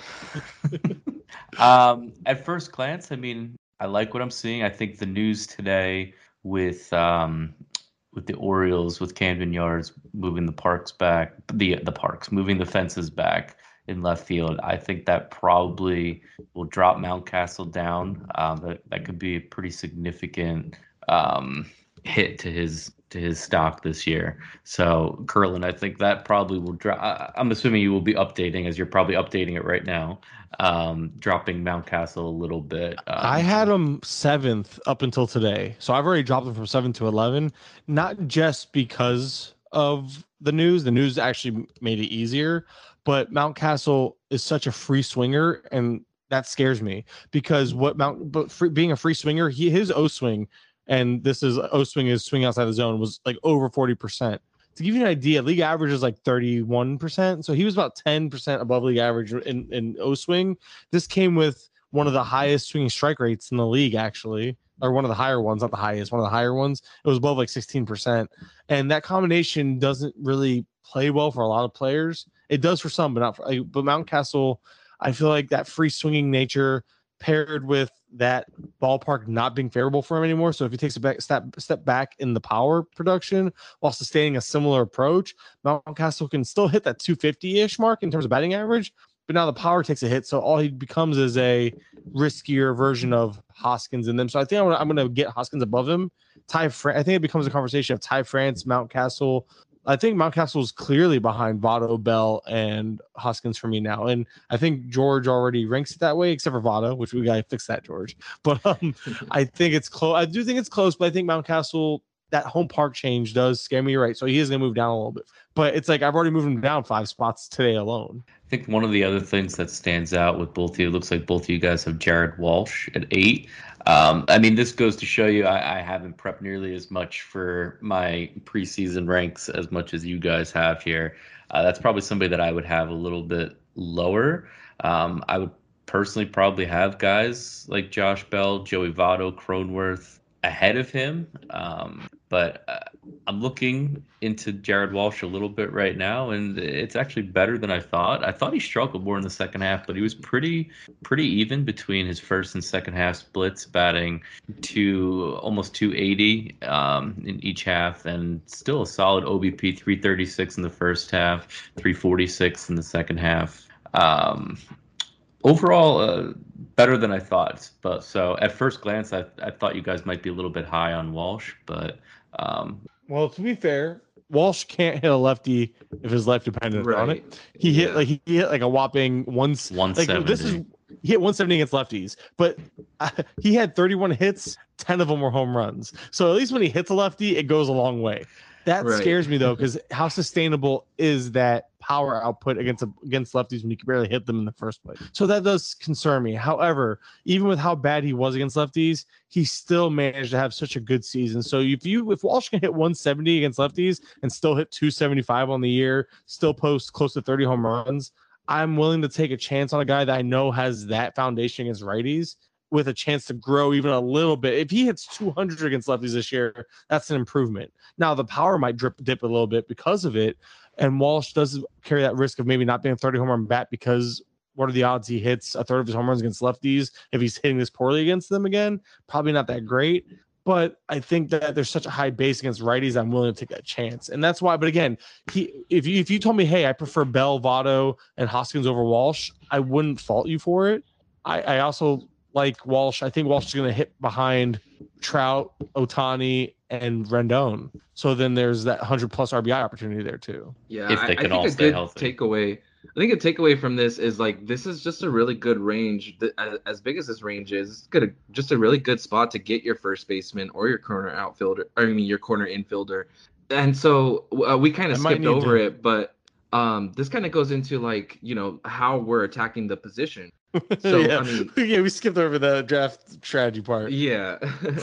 um, at first glance, I mean, I like what I'm seeing. I think the news today with um, with the Orioles, with Camden Yards moving the parks back, the the parks moving the fences back in left field, I think that probably will drop Mountcastle down. Um, that that could be a pretty significant um, hit to his. to his stock this year. So Curlin, I think that probably will drop. I'm assuming you will be updating, as you're probably updating it right now, um, dropping Mountcastle a little bit. Um, I had him seventh up until today. So I've already dropped him from seven to eleven, not just because of the news. The news actually made it easier, but Mountcastle is such a free swinger, and that scares me because what Mount, but free, being a free swinger, he, his O swing, and this is O swing is swing outside the zone, was like over forty percent. To give you an idea, league average is like thirty-one percent. So he was about ten percent above league average in, in O swing. This came with one of the highest swinging strike rates in the league, actually, or one of the higher ones, not the highest, one of the higher ones. It was above like sixteen percent. And that combination doesn't really play well for a lot of players. It does for some, but not for, like, but Mountcastle, I feel like that free swinging nature paired with that ballpark not being favorable for him anymore. So if he takes a back, step step back in the power production while sustaining a similar approach, Mountcastle can still hit that two fifty-ish mark in terms of batting average, but now the power takes a hit. So all he becomes is a riskier version of Hoskins in them. So I think I'm gonna, I'm gonna get Hoskins above him. Ty, Fran- I think it becomes a conversation of Ty France, Mountcastle. I think Mountcastle is clearly behind Votto, Bell, and Hoskins for me now. And I think George already ranks it that way, except for Votto, which we got to fix that, George. But um, I think it's close. I do think it's close, but I think Mountcastle, that home park change does scare me, right? So he is going to move down a little bit. But it's like I've already moved him down five spots today alone. I think one of the other things that stands out with both of you, it looks like both of you guys have Jared Walsh at eight. Um, I mean, this goes to show you I, I haven't prepped nearly as much for my preseason ranks as much as you guys have here. Uh, that's probably somebody that I would have a little bit lower. Um, I would personally probably have guys like Josh Bell, Joey Votto, Cronenworth ahead of him. Um, but uh, I'm looking into Jared Walsh a little bit right now, and it's actually better than I thought. I thought he struggled more in the second half, but he was pretty pretty even between his first and second half splits, batting to almost two eighty um, in each half, and still a solid O B P, three thirty-six in the first half, three forty-six in the second half. Um, Overall, uh, better than I thought. But so at first glance, I, I thought you guys might be a little bit high on Walsh. But um, well, to be fair, Walsh can't hit a lefty if his left dependent Right. on it. He Yeah. hit like he hit like a whopping one one seventy. Like this is he hit one seventy against lefties, but uh, he had thirty-one hits, ten of them were home runs. So at least when he hits a lefty, it goes a long way. That Right. scares me though, because how sustainable is that power output against against lefties when you can barely hit them in the first place? So that does concern me. However, even with how bad he was against lefties, he still managed to have such a good season. So if you if Walsh can hit one seventy against lefties and still hit two seventy-five on the year, still post close to thirty home runs, I'm willing to take a chance on a guy that I know has that foundation against righties, with a chance to grow even a little bit. If he hits two hundred against lefties this year, that's an improvement. Now the power might drip dip a little bit because of it, and Walsh does carry that risk of maybe not being a thirty home run bat, because what are the odds he hits a third of his home runs against lefties if he's hitting this poorly against them again? Probably not that great. But I think that there's such a high base against righties, I'm willing to take that chance. And that's why, but again, he if you if you told me, hey, I prefer Bell, Votto, and Hoskins over Walsh, I wouldn't fault you for it. I, I also like Walsh. I think Walsh is going to hit behind Trout, Ohtani, and Rendon. So then there's that one hundred plus R B I opportunity there too. Yeah, If I, they I can think all a stay good healthy. takeaway. I think a takeaway from this is like this is just a really good range. Th- As, as big as this range is, it's good. Just a really good spot to get your first baseman or your corner outfielder. Or I mean, your corner infielder. And so uh, we kind I of might skipped need over to- it, but um, this kind of goes into like you know how we're attacking the position. So yeah. I mean, yeah, we skipped over the draft strategy part. yeah.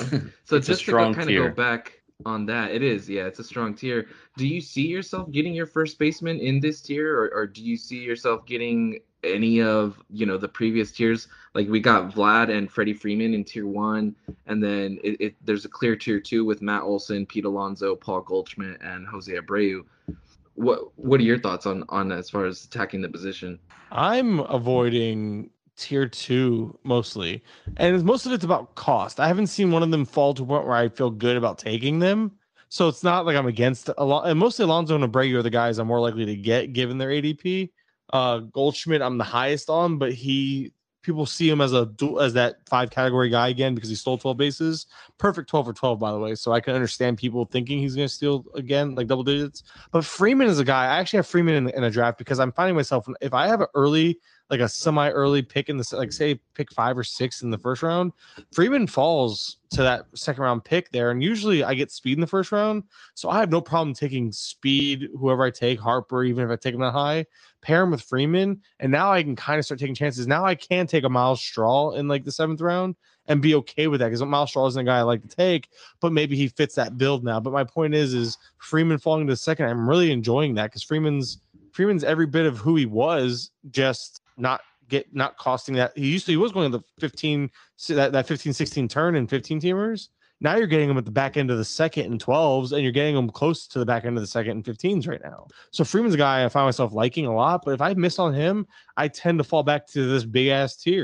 so It's a just to go, strong kind of go tier. back on that, it is. Yeah, it's a strong tier. Do you see yourself getting your first baseman in this tier, or, or do you see yourself getting any of you know the previous tiers? Like we got Vlad and Freddie Freeman in tier one, and then it, it there's a clear tier two with Matt Olson, Pete Alonso, Paul Goldschmidt, and Jose Abreu. What what are your thoughts on on as far as attacking the position? I'm avoiding tier two mostly, and most of it's about cost. I haven't seen one of them fall to a point where I feel good about taking them. So it's not like I'm against a lot. And mostly Alonso and Abreu are the guys I'm more likely to get given their A D P. Uh, Goldschmidt I'm the highest on, but he people see him as a dual, as that five category guy again because he stole twelve bases. Perfect twelve for twelve, by the way. So I can understand people thinking he's going to steal again, like double digits. But Freeman is a guy. I actually have Freeman in, in a draft because I'm finding myself, if I have an early, like a semi-early pick in the, like say pick five or six in the first round, Freeman falls to that second round pick there. And usually I get speed in the first round. So I have no problem taking speed, whoever I take, Harper, even if I take him that high, pair him with Freeman. And now I can kind of start taking chances. Now I can take a Miles Straw in like the seventh round and be okay with that because Miles Straw isn't a guy I like to take, but maybe he fits that build now. But my point is, is Freeman falling to the second, I'm really enjoying that because Freeman's Freeman's every bit of who he was, just not get not costing that. He used to he was going to the fifteen that, that fifteen sixteen turn in fifteen teamers. Now you're getting him at the back end of the second and twelves, and you're getting him close to the back end of the second and fifteens right now. So Freeman's a guy I find myself liking a lot, but if I miss on him, I tend to fall back to this big ass tier.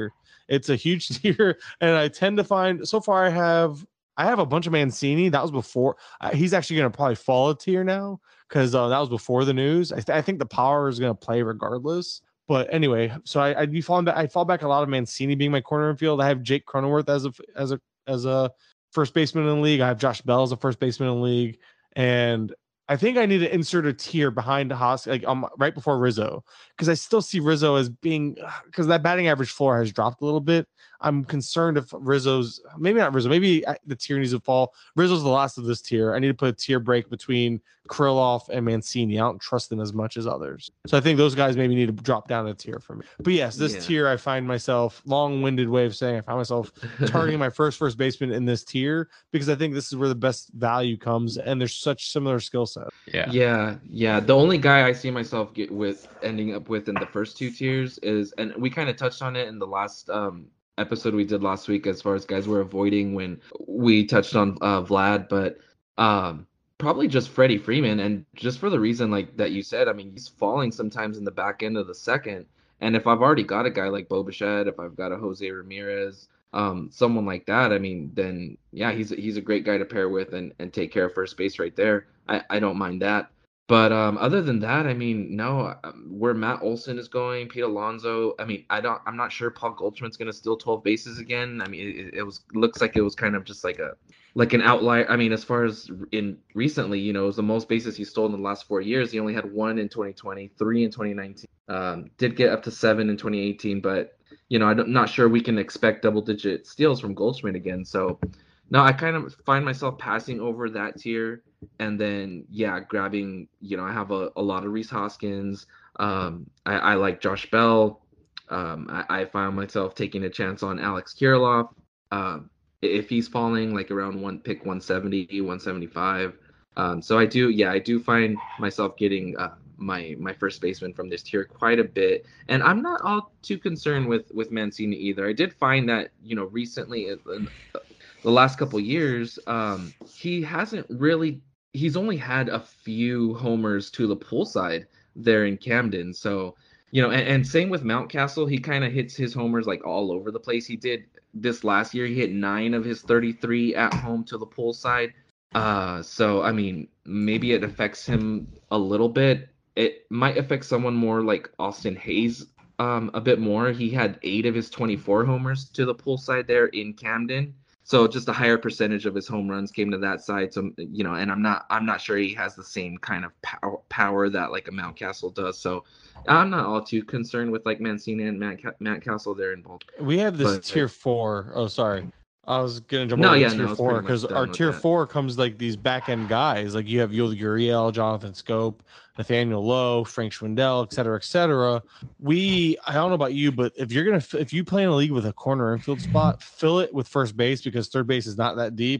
It's a huge tier, and I tend to find so far I have I have a bunch of Mancini. That was before uh, he's actually going to probably fall a tier now because uh, that was before the news. I, th- I think the power is going to play regardless. But anyway, so I I'd be falling back. I fall back a lot of Mancini being my corner infield. I have Jake Cronenworth as a as a as a first baseman in the league. I have Josh Bell as a first baseman in the league, and I think I need to insert a tier behind Haas, like um, right before Rizzo, because I still see Rizzo as being because that batting average floor has dropped a little bit. I'm concerned if Rizzo's maybe not Rizzo, maybe the tier needs to fall. Rizzo's the last of this tier. I need to put a tier break between Krylov and Mancini. I don't trust them as much as others, so I think those guys maybe need to drop down a tier for me. But yes, this Yeah. tier I find myself long-winded way of saying I find myself targeting my first first baseman in this tier because I think this is where the best value comes, and there's such similar skill set. Yeah. Yeah, yeah. The only guy I see myself get with ending up with in the first two tiers is, and we kind of touched on it in the last um episode we did last week as far as guys we're avoiding when we touched on uh, Vlad, but um probably just Freddie Freeman, and just for the reason like that you said. I mean, he's falling sometimes in the back end of the second, and if I've already got a guy like Bo Bichette, if I've got a Jose Ramirez, um someone like that, I mean, then yeah, he's he's a great guy to pair with and and take care of first base right there. I I don't mind that. But um, other than that, I mean, no, um, where Matt Olson is going, Pete Alonso. I mean, I don't, I'm not sure Paul Goldschmidt's going to steal twelve bases again. I mean, it, it was looks like it was kind of just like a like an outlier. I mean, as far as in recently, you know, it was the most bases he stole in the last four years. He only had one in twenty twenty, three in twenty nineteen. Um, did get up to seven in twenty eighteen, but you know, I'm not sure we can expect double-digit steals from Goldschmidt again. So, no, I kind of find myself passing over that tier. And then, yeah, grabbing, you know, I have a, a lot of Rhys Hoskins. Um, I, I like Josh Bell. Um, I, I found myself taking a chance on Alex Kirilloff. Um, if he's falling like around one pick one seventy, one seventy-five. Um, so I do, yeah, I do find myself getting uh, my my first baseman from this tier quite a bit. And I'm not all too concerned with, with Mancini either. I did find that, you know, recently, uh, the last couple years, um, he hasn't really. He's only had a few homers to the pool side there in Camden. So, you know, and, and same with Mountcastle. He kind of hits his homers like all over the place. He did this last year. He hit nine of his thirty-three at home to the pool side. Uh, so, I mean, maybe it affects him a little bit. It might affect someone more like Austin Hayes um, a bit more. He had eight of his twenty-four homers to the pool side there in Camden. So just a higher percentage of his home runs came to that side. So, you know, and I'm not I'm not sure he has the same kind of power, power that like a Mountcastle does. So I'm not all too concerned with like Mancini and Matt, Mountcastle there in Baltimore. We have this But- tier four. Oh, sorry. I was gonna jump No, over yeah, to no, tier it's four pretty much because done our with tier that. four comes like these back end guys. Like you have Yul Gurriel, Jonathan Scope, Nathaniel Lowe, Frank Schwindel, et cetera, et cetera. We, I don't know about you, but if you're gonna, if you play in a league with a corner infield spot, fill it with first base because third base is not that deep.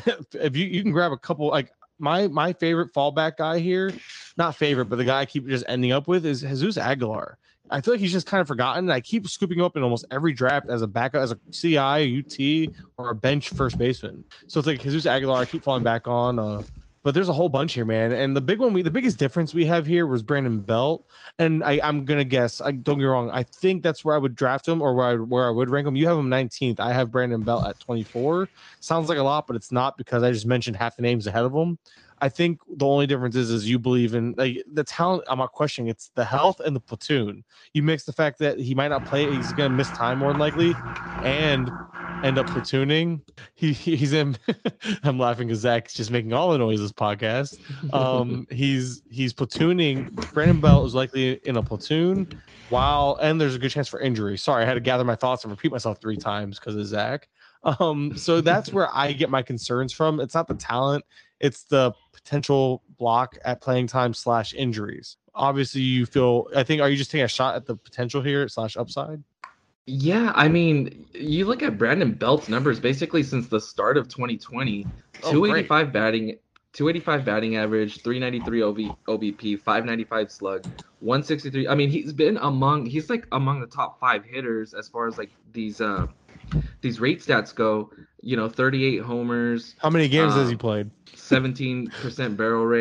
If you you can grab a couple, like my my favorite fallback guy here, not favorite, but the guy I keep just ending up with is Jesus Aguilar. I feel like he's just kind of forgotten. I keep scooping him up in almost every draft as a backup, as a C I, a U T, or a bench first baseman. So it's like Jesus Aguilar, I keep falling back on. Uh, but there's a whole bunch here, man. And the big one, we the biggest difference we have here was Brandon Belt. And I, I'm gonna guess. I don't get me wrong. I think that's where I would draft him, or where I where I would rank him. You have him nineteenth. I have Brandon Belt at twenty-four. Sounds like a lot, but it's not because I just mentioned half the names ahead of him. I think the only difference is, is you believe in like the talent. I'm not questioning. It's the health and the platoon. You mix the fact that he might not play, he's going to miss time more than likely, and end up platooning. He he's in. I'm laughing because Zach's just making all the noise this podcast. Um, he's he's platooning. Brandon Belt is likely in a platoon. While and there's a good chance for injury. Sorry, I had to gather my thoughts and repeat myself three times because of Zach. Um, so that's where I get my concerns from. It's not the talent. It's the potential block at playing time slash injuries. Obviously, you feel. I think. Are you just taking a shot at the potential here slash upside? Yeah, I mean, you look at Brandon Belt's numbers basically since the start of twenty twenty. Oh, two eighty-five batting, two eighty-five batting average, three ninety-three O B P, five ninety-five slug, one sixty-three. I mean, he's been among. He's like among the top five hitters as far as like these uh these rate stats go. You know, thirty-eight homers. How many games um, has he played? seventeen percent barrel rate.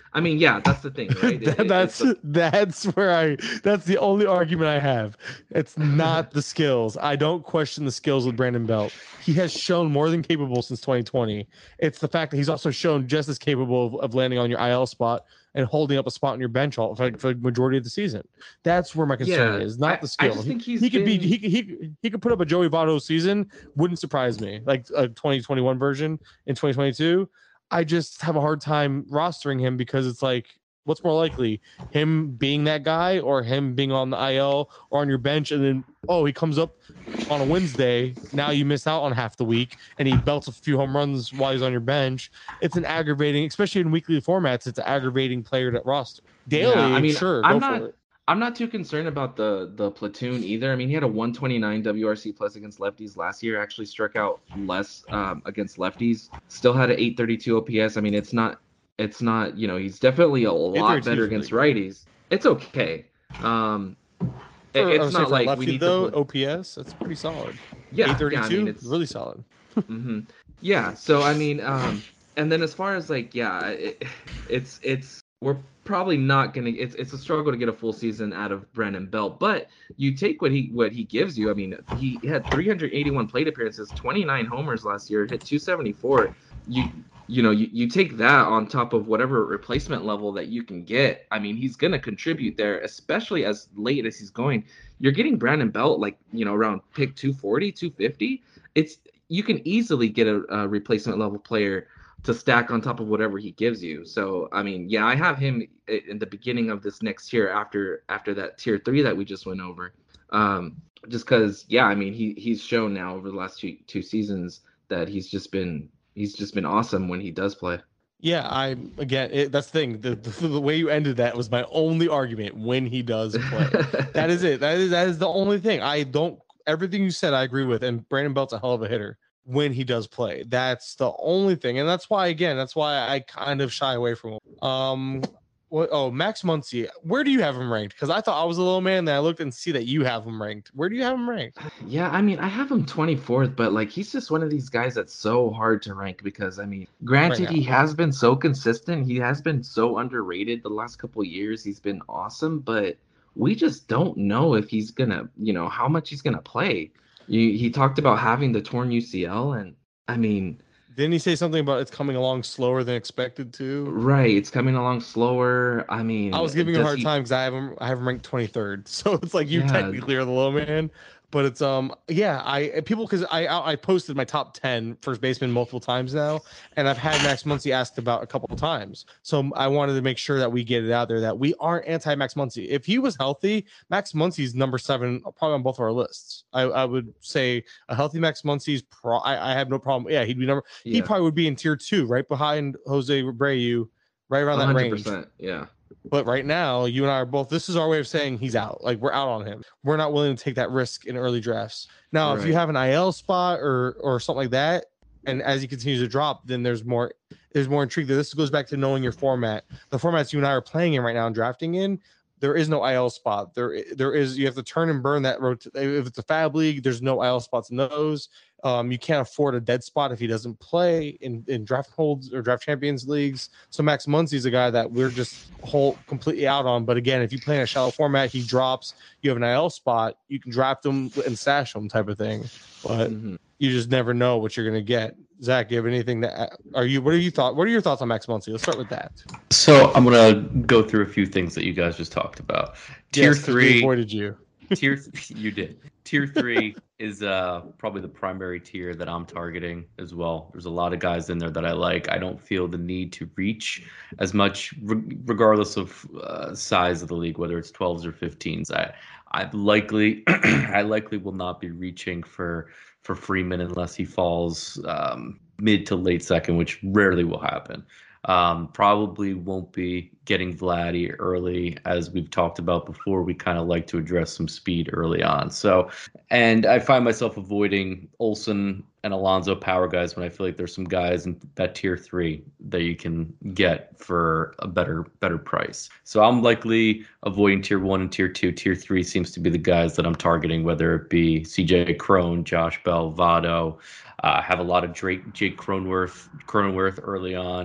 I mean, yeah, that's the thing, right? It, it, that's the... that's where I that's the only argument I have. It's not the skills. I don't question the skills with Brandon Belt. He has shown more than capable since twenty twenty. It's the fact that he's also shown just as capable of, of landing on your I L spot and holding up a spot on your bench all, for, for the majority of the season. That's where my concern yeah, is, not I, the skill. I just think he's he could been... be he could, he he could put up a Joey Votto season, wouldn't surprise me. Like a twenty twenty-one version in twenty twenty-two. I just have a hard time rostering him because it's like, what's more likely, him being that guy or him being on the I L or on your bench, and then oh, he comes up on a Wednesday. Now you miss out on half the week, and he belts a few home runs while he's on your bench. It's an aggravating, especially in weekly formats. It's an aggravating player to roster. Daily, yeah, I mean, sure, I'm go not. for it. I'm not too concerned about the the platoon either. I mean, he had a one twenty-nine W R C plus against lefties last year. Actually struck out less um, against lefties. Still had an eight thirty-two O P S. I mean, it's not it's not you know he's definitely a lot better against righties. It's okay. Um, it, For, it's not like lefty, we need though, to O P S. That's pretty solid. Yeah, eight thirty-two, yeah, I mean, it's really solid. mm-hmm. Yeah. So I mean, um, and then as far as like, yeah, it, it's it's we're probably not gonna. It's it's a struggle to get a full season out of Brandon Belt, but you take what he what he gives you. I mean, he had three hundred eighty-one plate appearances, twenty-nine homers last year, hit two seventy-four. You you know you, you take that on top of whatever replacement level that you can get. I mean, he's gonna contribute there, especially as late as he's going. You're getting Brandon Belt like you know around pick two forty, two fifty. It's you can easily get a, a replacement level player to stack on top of whatever he gives you. So, I mean, yeah, I have him in the beginning of this next tier after after that tier three that we just went over. Um, just because, yeah, I mean, he he's shown now over the last two two seasons that he's just been he's just been awesome when he does play. Yeah, I again, it, that's the thing. The, the the way you ended that was my only argument. When he does play, that is it. That is that is the only thing. I don't. Everything you said, I agree with. And Brandon Belt's a hell of a hitter when he does play. That's the only thing. And that's why, again, that's why I kind of shy away from him. Um, what? Oh, Max Muncy. Where do you have him ranked? Because I thought I was a little man. Then I looked and see that you have him ranked. Where do you have him ranked? Yeah, I mean, I have him twenty-fourth, but like he's just one of these guys that's so hard to rank because, I mean, granted, Right now. he has been so consistent. He has been so underrated the last couple of years. He's been awesome, but we just don't know if he's going to, you know, how much he's going to play. You, he talked about having the torn U C L, and I mean, Didn't he say something about it's coming along slower than expected to? right, it's coming along slower. I mean, I was giving you a does hard he- time because I have him I have him ranked twenty-third. So it's like you Yeah. technically are the low man. But it's um yeah, I people because I I posted my top ten first baseman multiple times now, and I've had Max Muncy asked about a couple of times. So I wanted to make sure that we get it out there that we aren't anti Max Muncy. If he was healthy, Max Muncy's number seven probably on both of our lists. I, I would say a healthy Max Muncy's pro. I, I have no problem. Yeah, he'd be number. He Yeah. probably would be in tier two, right behind Jose Abreu, right around that one hundred range. percent, yeah. But right now, you and I are both. This is our way of saying he's out. Like we're out on him. We're not willing to take that risk in early drafts. Now, if you Right. have an I L spot or or something like that, and as he continues to drop, then there's more. There's more intrigue there. This goes back to knowing your format. The formats you and I are playing in right now and drafting in. There is no I L spot. There, there is. You have to turn and burn that road. If it's a Fab League, there's no I L spots in those. Um, you can't afford a dead spot if he doesn't play in, in draft holds or draft champions leagues. So Max Muncy's a guy that we're just whole completely out on. But again, if you play in a shallow format, he drops. You have an I L spot. You can draft him and stash him, type of thing. But Mhm. you just never know what you're gonna get. Zach, do you have anything that are you? What are you thought? What are your thoughts on Max Muncy? Let's start with that. So I'm gonna go through a few things that you guys just talked about. Tier Yes, 'cause we three, avoided you. tier th- you did. Tier three is uh probably the primary tier that I'm targeting as well. There's a lot of guys in there that I like. I don't feel the need to reach as much, re- regardless of uh, size of the league, whether it's twelves or fifteens. I I likely I likely will not be reaching for for Freeman unless he falls um, mid to late second, which rarely will happen. Um, probably won't be getting Vladdy early, as we've talked about before. We kind of like to address some speed early on. So, and I find myself avoiding Olsen and Alonso power guys when I feel like there's some guys in that tier three that you can get for a better better price. So I'm likely avoiding tier one and tier two. Tier three seems to be the guys that I'm targeting, whether it be C J Cron, Josh Bell, Votto. Uh, I have a lot of Drake, Jake Cronenworth, Cronenworth early on.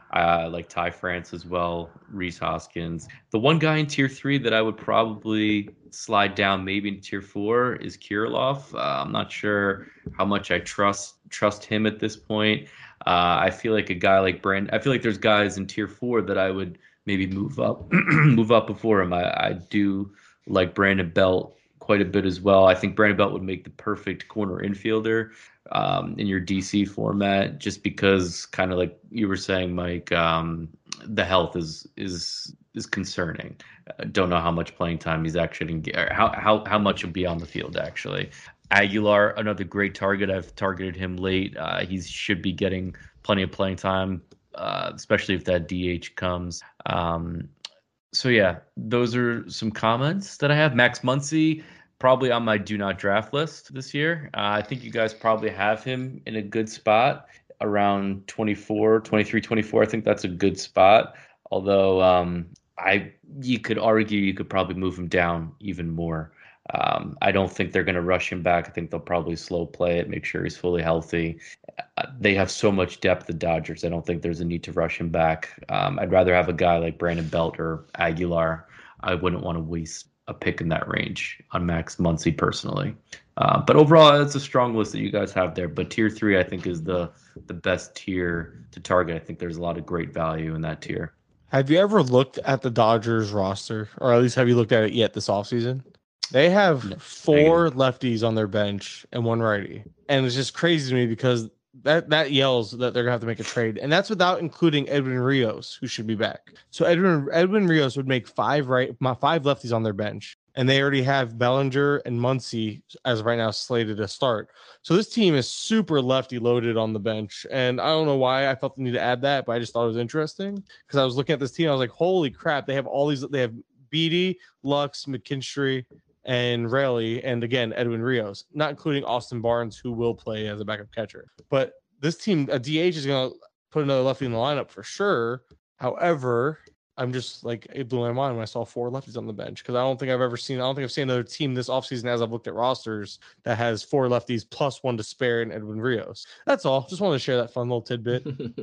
I like Ty France as well, Reese Hoskins. The one guy in tier three that I would probably slide down maybe into tier four is Kirilov. Uh, I'm not sure how much I trust trust him at this point. Uh, I feel like a guy like Brand. I feel like there's guys in tier four that I would maybe move up move up before him. I, I do like Brandon Belt quite a bit as well. I think Brandon Belt would make the perfect corner infielder um, in your D C format, just because, kind of like you were saying, Mike, um, the health is is is concerning. Uh, don't know how much playing time he's actually going to get, or how, how, how much he'll be on the field, actually. Aguilar, another great target. I've targeted him late. Uh, he should be getting plenty of playing time, uh, especially if that D H comes. Um, so, yeah, those are some comments that I have. Max Muncy, probably on my do not draft list this year. Uh, I think you guys probably have him in a good spot around twenty-four, twenty-three, twenty-four. I think that's a good spot. Although um, I, you could argue you could probably move him down even more. Um, I don't think they're going to rush him back. I think they'll probably slow play it, make sure he's fully healthy. Uh, they have so much depth, the Dodgers. I don't think there's a need to rush him back. Um, I'd rather have a guy like Brandon Belt or Aguilar. I wouldn't want to waste a pick in that range on Max Muncy personally. Uh, but overall, it's a strong list that you guys have there. But tier three, I think, is the the best tier to target. I think there's a lot of great value in that tier. Have you ever looked at the Dodgers roster, or at least have you looked at it yet this offseason? They have No, four lefties on their bench and one righty. And it's just crazy to me because that, that yells that they're going to have to make a trade. And that's without including Edwin Rios, who should be back. So Edwin Edwin Rios would make five right, five lefties on their bench. And they already have Bellinger and Muncy, as of right now, slated to start. So this team is super lefty loaded on the bench. And I don't know why I felt the need to add that, but I just thought it was interesting. Because I was looking at this team, I was like, holy crap, they have all these, they have Beatty, Lux, McKinstry, and Raleigh, and again, Edwin Rios, not including Austin Barnes, who will play as a backup catcher. But this team, a D H is going to put another lefty in the lineup for sure. However, I'm just like, it blew my mind when I saw four lefties on the bench, because I don't think I've ever seen, I don't think I've seen another team this offseason as I've looked at rosters that has four lefties plus one to spare in Edwin Rios. That's all. Just wanted to share that fun little tidbit.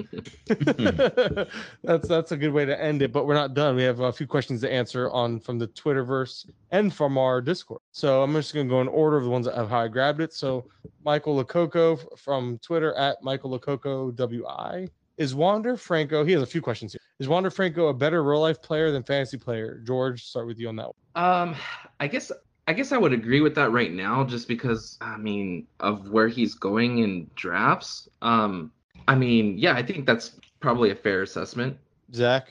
that's that's a good way to end it, but we're not done. We have a few questions to answer on from the Twitterverse and from our Discord. So I'm just going to go in order of the ones of how I grabbed it. So Michael Lococo from Twitter at Michael Lococo W I. Is Wander Franco, he has a few questions here. Is Wander Franco a better real life player than fantasy player? George, start with you on that one. Um, I guess I guess I would agree with that right now, just because I mean of where he's going in drafts. Um, I mean, yeah, I think that's probably a fair assessment. Zach?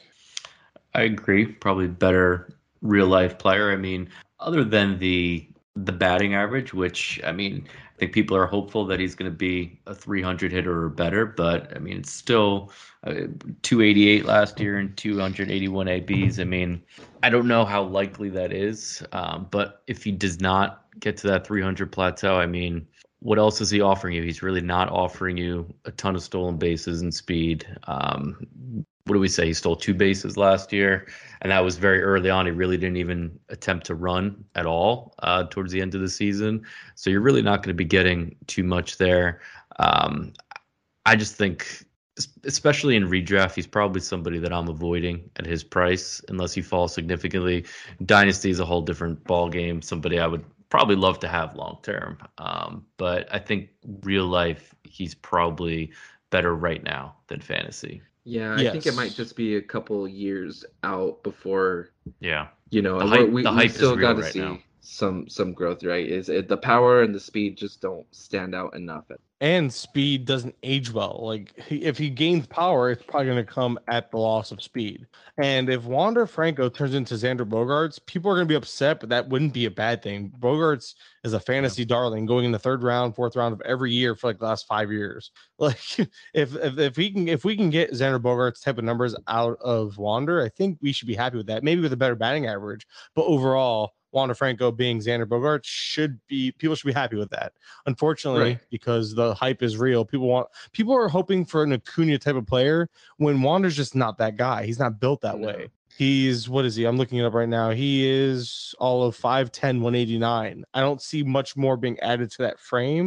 I agree. Probably better real life player. I mean, other than the the batting average, which I mean, I think people are hopeful that he's going to be a three hundred hitter or better, but I mean, it's still uh, two eighty-eight last year and two eighty-one A Bs. I mean, I don't know how likely that is, um, but if he does not get to that three hundred plateau, I mean, what else is he offering you? He's really not offering you a ton of stolen bases and speed. Um, what do we say? He stole two bases last year, and that was very early on. He really didn't even attempt to run at all uh, towards the end of the season. So you're really not going to be getting too much there. Um, I just think, especially in redraft, he's probably somebody that I'm avoiding at his price unless he falls significantly. Dynasty is a whole different ball game. Somebody I would probably love to have long term, um, but I think real life he's probably better right now than fantasy. Yeah, I Yes. think it might just be a couple years out before, Yeah, you know, The we're- hype- we, the we hype is still real got to right see now. some some growth, right? Is it the power and the speed just don't stand out enough? And speed doesn't age well. Like he, if he gains power, it's probably going to come at the loss of speed. And if Wander Franco turns into Xander Bogaerts, people are going to be upset, but that wouldn't be a bad thing. Bogaerts is a fantasy darling, going in the third round, fourth round of every year for like the last five years. Like if if if we can if we can get Xander Bogaerts type of numbers out of Wander, I think we should be happy with that. Maybe with a better batting average, but overall, Wander Franco being Xander Bogaerts should be, people should be happy with that. Unfortunately, Right. because the hype is real, people want people are hoping for an Acuna type of player when Wander's just not that guy. He's not built that No. way. He's, what is he? I'm looking it up right now. He is all of five ten, one eighty-nine. I don't see much more being added to that frame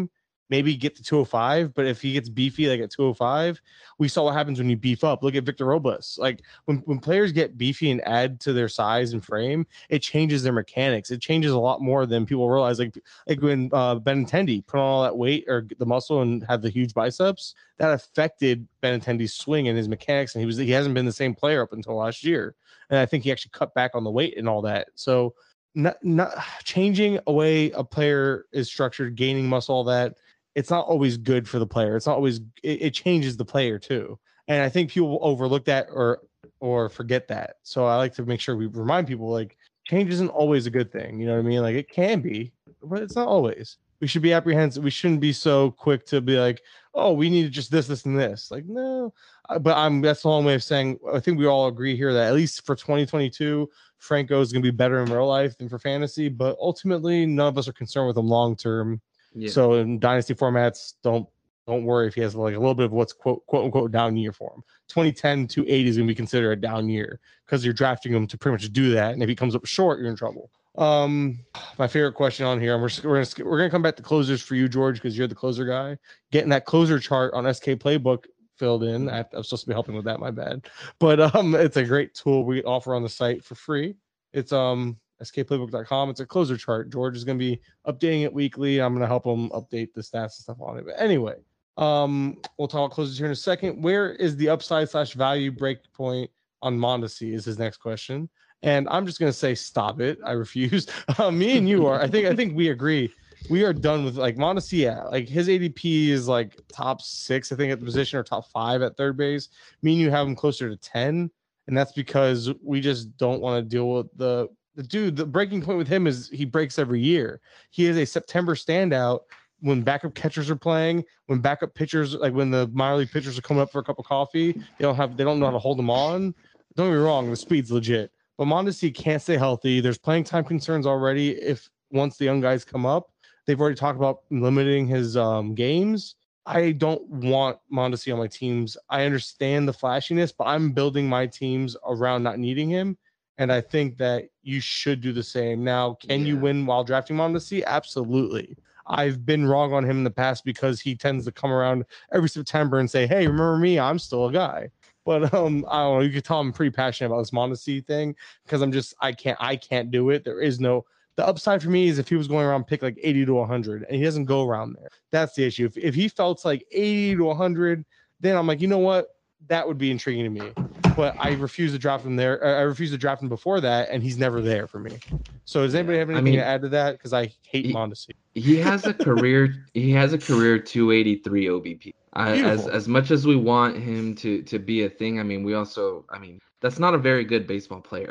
maybe get to two oh five, but if he gets beefy like at two oh five, we saw what happens when you beef up. Look at Victor Robles. Like when, when players get beefy and add to their size and frame, it changes their mechanics. It changes a lot more than people realize. Like like when uh, Benintendi put on all that weight or the muscle and had the huge biceps, that affected Benintendi's swing and his mechanics, and he was he hasn't been the same player up until last year. And I think he actually cut back on the weight and all that. So not not changing away a player is structured, gaining muscle, all that. It's not always good for the player. It's not always, it, it changes the player too. And I think people overlook that or, or forget that. So I like to make sure we remind people like change isn't always a good thing. You know what I mean? Like it can be, but it's not always. We should be apprehensive. We shouldn't be so quick to be like, oh, we need just this, this, and this. Like, no, but I'm, that's the long way of saying, I think we all agree here that at least for twenty twenty-two, Franco is going to be better in real life than for fantasy, but ultimately none of us are concerned with him long-term. Yeah. So in dynasty formats, don't don't worry if he has like a little bit of what's quote quote unquote down year for him. twenty ten to eighty is going to be considered a down year because you're drafting him to pretty much do that, and if he comes up short, you're in trouble. Um, my favorite question on here, and we're we're gonna we're gonna come back to closers for you, George, because you're the closer guy. Getting that closer chart on S K Playbook filled in. I, I'm supposed to be helping with that. My bad, but um, it's a great tool we offer on the site for free. It's um. S K playbook dot com. It's a closer chart. George is going to be updating it weekly. I'm going to help him update the stats and stuff on it. But anyway, um, we'll talk about closers here in a second. Where is the upside slash value break point on Mondesi is his next question. And I'm just going to say, stop it. I refuse. Uh, me and you are, I think, I think we agree. We are done with like Mondesi. Yeah, like his A D P is like top six, I think, at the position or top five at third base. Me and you have him closer to ten. And that's because we just don't want to deal with the, The dude, the breaking point with him is he breaks every year. He is a September standout when backup catchers are playing, when backup pitchers, like when the minor league pitchers are coming up for a cup of coffee, they don't have, they don't know how to hold them on. Don't get me wrong, the speed's legit, but Mondesi can't stay healthy. There's playing time concerns already. If once the young guys come up, they've already talked about limiting his um, games. I don't want Mondesi on my teams. I understand the flashiness, but I'm building my teams around not needing him. And I think that you should do the same. Now, can yeah. you win while drafting Mondesi? Absolutely. I've been wrong on him in the past because he tends to come around every September and say, hey, remember me? I'm still a guy. But um, I don't know. You could tell I'm pretty passionate about this Mondesi thing because I'm just, I can't, I can't do it. There is no, the upside for me is if he was going around pick like eighty to one hundred and he doesn't go around there. That's the issue. If, if he felt like eighty to one hundred, then I'm like, you know what? That would be intriguing to me. But I refuse to draft him there. I refuse to draft him before that, and he's never there for me. So does anybody have anything I mean, to add to that? Because I hate he, Mondesi. He has a career. he has a career two eighty-three O B P. I, as as much as we want him to to be a thing, I mean, we also, I mean, that's not a very good baseball player.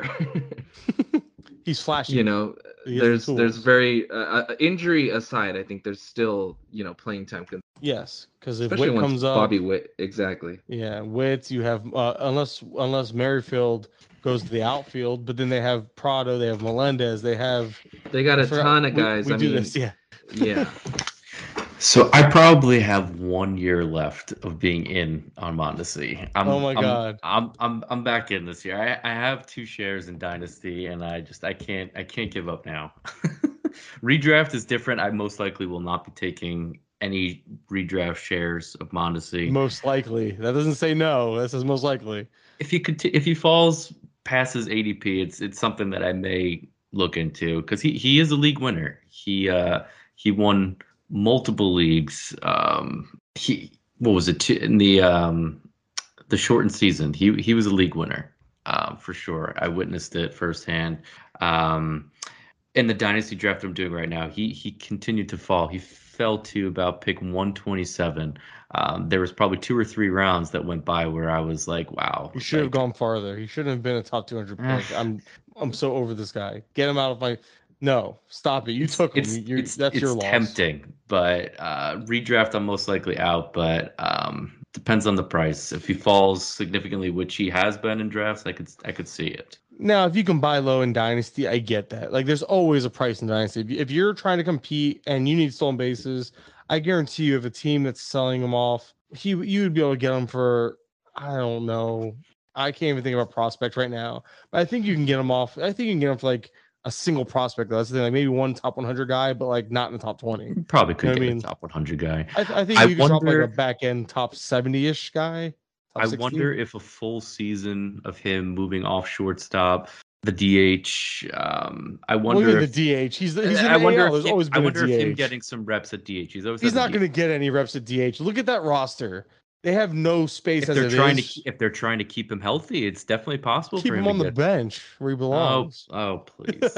He's flashy. You know, there's the there's very uh, injury aside, I think there's still, you know, playing time. Con- yes, because if Especially Witt comes up, Bobby Witt, exactly. Yeah, Witt. You have uh, unless unless Merrifield goes to the outfield, but then they have Prado, they have Melendez, they have. They got a ton of guys. We, we I do mean, this, yeah. Yeah. So I probably have one year left of being in on Mondesi. I'm, oh my I'm, god! I'm I'm I'm back in this year. I, I have two shares in Dynasty, and I just I can't I can't give up now. Redraft is different. I most likely will not be taking any redraft shares of Mondesi. Most likely. That doesn't say no. That says most likely. If he could, if he falls past his A D P, it's it's something that I may look into because he he is a league winner. He uh he won multiple leagues. Um, he what was it in the um the shortened season? He he was a league winner, uh, for sure. I witnessed it firsthand. Um, in the dynasty draft I'm doing right now, he he continued to fall. He fell to about pick one twenty-seven. Um, there was probably two or three rounds that went by where I was like, wow. You should like, have gone farther. He shouldn't have been a top two hundred pick. I'm I'm so over this guy. Get him out of my. No, stop it. You took him. It's, You're, it's, that's it's your loss. tempting, but uh, redraft I'm most likely out. But um, depends on the price. If he falls significantly, which he has been in drafts, I could I could see it. Now, if you can buy low in Dynasty, I get that. Like, there's always a price in Dynasty. If, you, if you're trying to compete and you need stolen bases, I guarantee you, if a team that's selling them off, he you would be able to get them for, I don't know. I can't even think of a prospect right now, but I think you can get them off. I think you can get them for like a single prospect. Though. That's the thing. Like maybe one top one hundred guy, but like not in the top twenty. Probably could You know get what I mean? a top one hundred guy. I, th- I think I you could drop like wonder- a back end top seventy-ish guy. Top I sixty. wonder if a full season of him moving off shortstop, the D H. Um, I What do you wonder mean if the D H. He's the, he's in I the wonder A L. if There's him, always I been wonder a D H. if him getting some reps at D H. He's always He's had not the going to get any reps at D H. Look at that roster. They have no space if as they're it trying is. to if they're trying to keep him healthy, it's definitely possible Keep for him him on to the get. bench where he Oh, belongs. oh, please.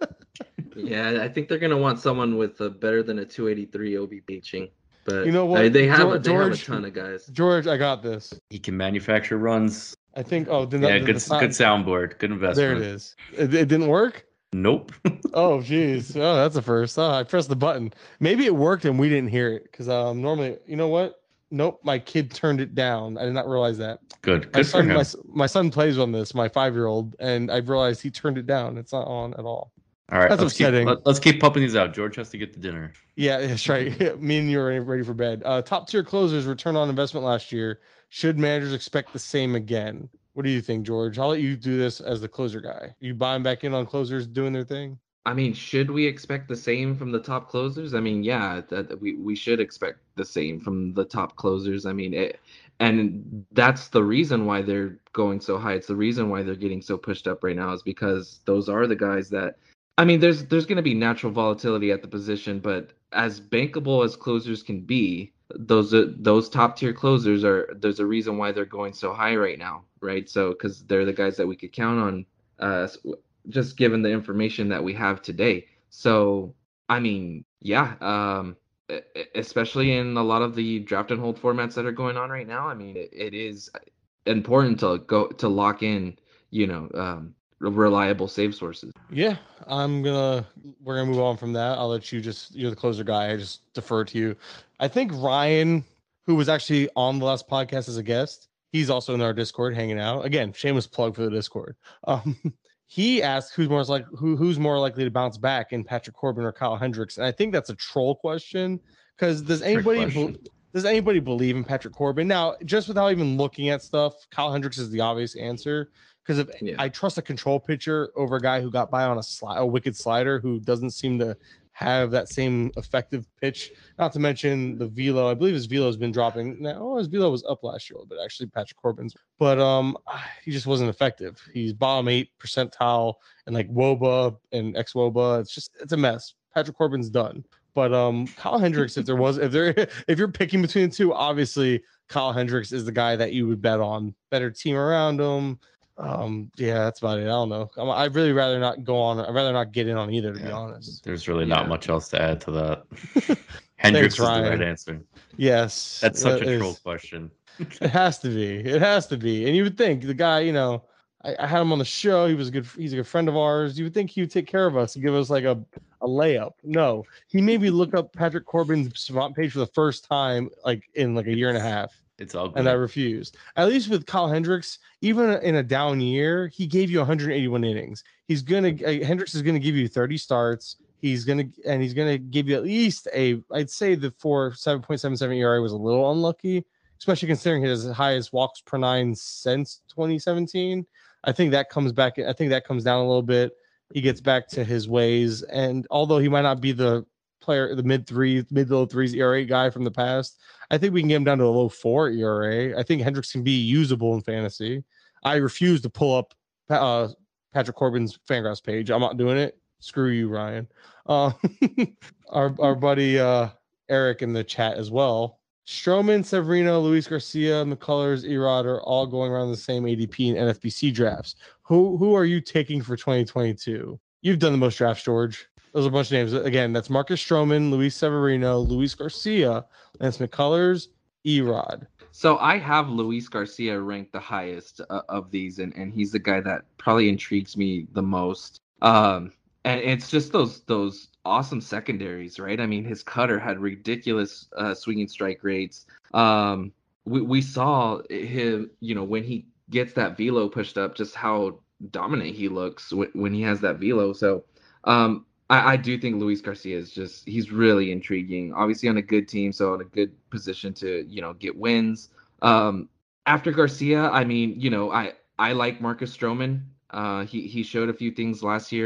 Yeah, I think they're gonna want someone with a better than a two eighty-three O B pitching. But You know what? uh, they have Geor- a, they have a George- ton of guys. George, I got this. He can manufacture runs. I think. Oh, the, Yeah, the, good, the sound- good soundboard. Good investment. There it is. It, it didn't work. Nope. Oh, jeez. Oh, that's a first. Oh, I pressed the button. Maybe it worked and we didn't hear it because um normally, you know what? Nope, my kid turned it down. I did not realize that. Good. My Good for son, him. my, my son plays on this, my five-year-old, and I realized he turned it down. It's not on at all. All right. That's let's keep, upsetting. let, let's keep pumping these out. George has to get to dinner. Yeah, that's right. Me and you are ready for bed. Uh, top tier closers return on investment last year. Should managers expect the same again? What do you think, George? I'll let you do this as the closer guy. You buying back in on closers doing their thing? I mean, should we expect the same from the top closers? I mean, yeah, that we, we should expect the same from the top closers. I mean, it, and that's the reason why they're going so high. It's the reason why they're getting so pushed up right now is because those are the guys that, I mean, there's there's going to be natural volatility at the position, but as bankable as closers can be, those are, those top tier closers are, there's a reason why they're going so high right now, right? So, because they're the guys that we could count on, uh, just given the information that we have today. So, I mean, yeah, um, especially in a lot of the draft and hold formats that are going on right now. I mean, it, it is important to go to lock in, you know, um, reliable save sources. Yeah, I'm gonna. We're gonna move on from that. I'll let you just. You're the closer guy. I just defer to you. I think Ryan, who was actually on the last podcast as a guest, he's also in our Discord hanging out. Again, shameless plug for the Discord. Um, he asked who's more like who who's more likely to bounce back in Patrick Corbin or Kyle Hendricks, and I think that's a troll question because does anybody be, does anybody believe in Patrick Corbin now? Just without even looking at stuff, Kyle Hendricks is the obvious answer. Because if Yeah. I trust a control pitcher over a guy who got by on a sli- a wicked slider who doesn't seem to have that same effective pitch. Not to mention the velo. I believe his velo has been dropping. Now, oh, his velo was up last year, but actually Patrick Corbin's. But um, he just wasn't effective. He's bottom eight percentile and like WOBA and ex WOBA. It's just it's a mess. Patrick Corbin's done. But um, Kyle Hendricks, if there was, if there, if you're picking between the two, obviously Kyle Hendricks is the guy that you would bet on. Better team around him. Um, yeah, that's about it. I don't know. I'm, I'd really rather not go on. I'd rather not get in on either, to Yeah. be honest. There's really Yeah. not much else to add to that. Hendricks is the Ryan. right answer. Yes, That's such that a is- troll question. It has to be. It has to be. And you would think the guy, you know, I, I had him on the show. He was a good. He's a good friend of ours. You would think he would take care of us and give us like a, a layup. No, he made me look up Patrick Corbin's Savant page for the first time, like in like a year and a half. It's ugly. And I refused. At least with Kyle Hendricks, even in a down year, he gave you one hundred eighty-one innings. He's gonna uh, Hendricks is gonna give you thirty starts. He's gonna and he's gonna give you at least a. I'd say the four seven point seven seven E R A was a little unlucky, especially considering his highest walks per nine since twenty seventeen. I think that comes back. I think that comes down a little bit. He gets back to his ways, and although he might not be the player, the mid three, mid low threes E R A guy from the past, I think we can get him down to a low four E R A. I think Hendricks can be usable in fantasy. I refuse to pull up uh, Patrick Corbin's Fangraphs page. I'm not doing it. Screw you, Ryan. Uh, our our buddy uh, Eric in the chat as well. Stroman, Severino, Luis Garcia, McCullers, Erod are all going around the same A D P and N F B C drafts. Who who are you taking for twenty twenty-two? You've done the most drafts, George. Those are a bunch of names. Again, that's Marcus Stroman, Luis Severino, Luis Garcia, Lance McCullers, Erod. So I have Luis Garcia ranked the highest uh, of these, and, and he's the guy that probably intrigues me the most. Um, and it's just those those awesome secondaries, right? I mean, his cutter had ridiculous uh, swinging strike rates. Um, we we saw him, you know, when he gets that velo pushed up, just how dominant he looks w- when he has that velo. So um, I, I do think Luis Garcia is just he's really intriguing. Obviously on a good team, so in a good position to you know get wins. Um, after Garcia, I mean, you know, I I like Marcus Stroman. Uh, he he showed a few things last year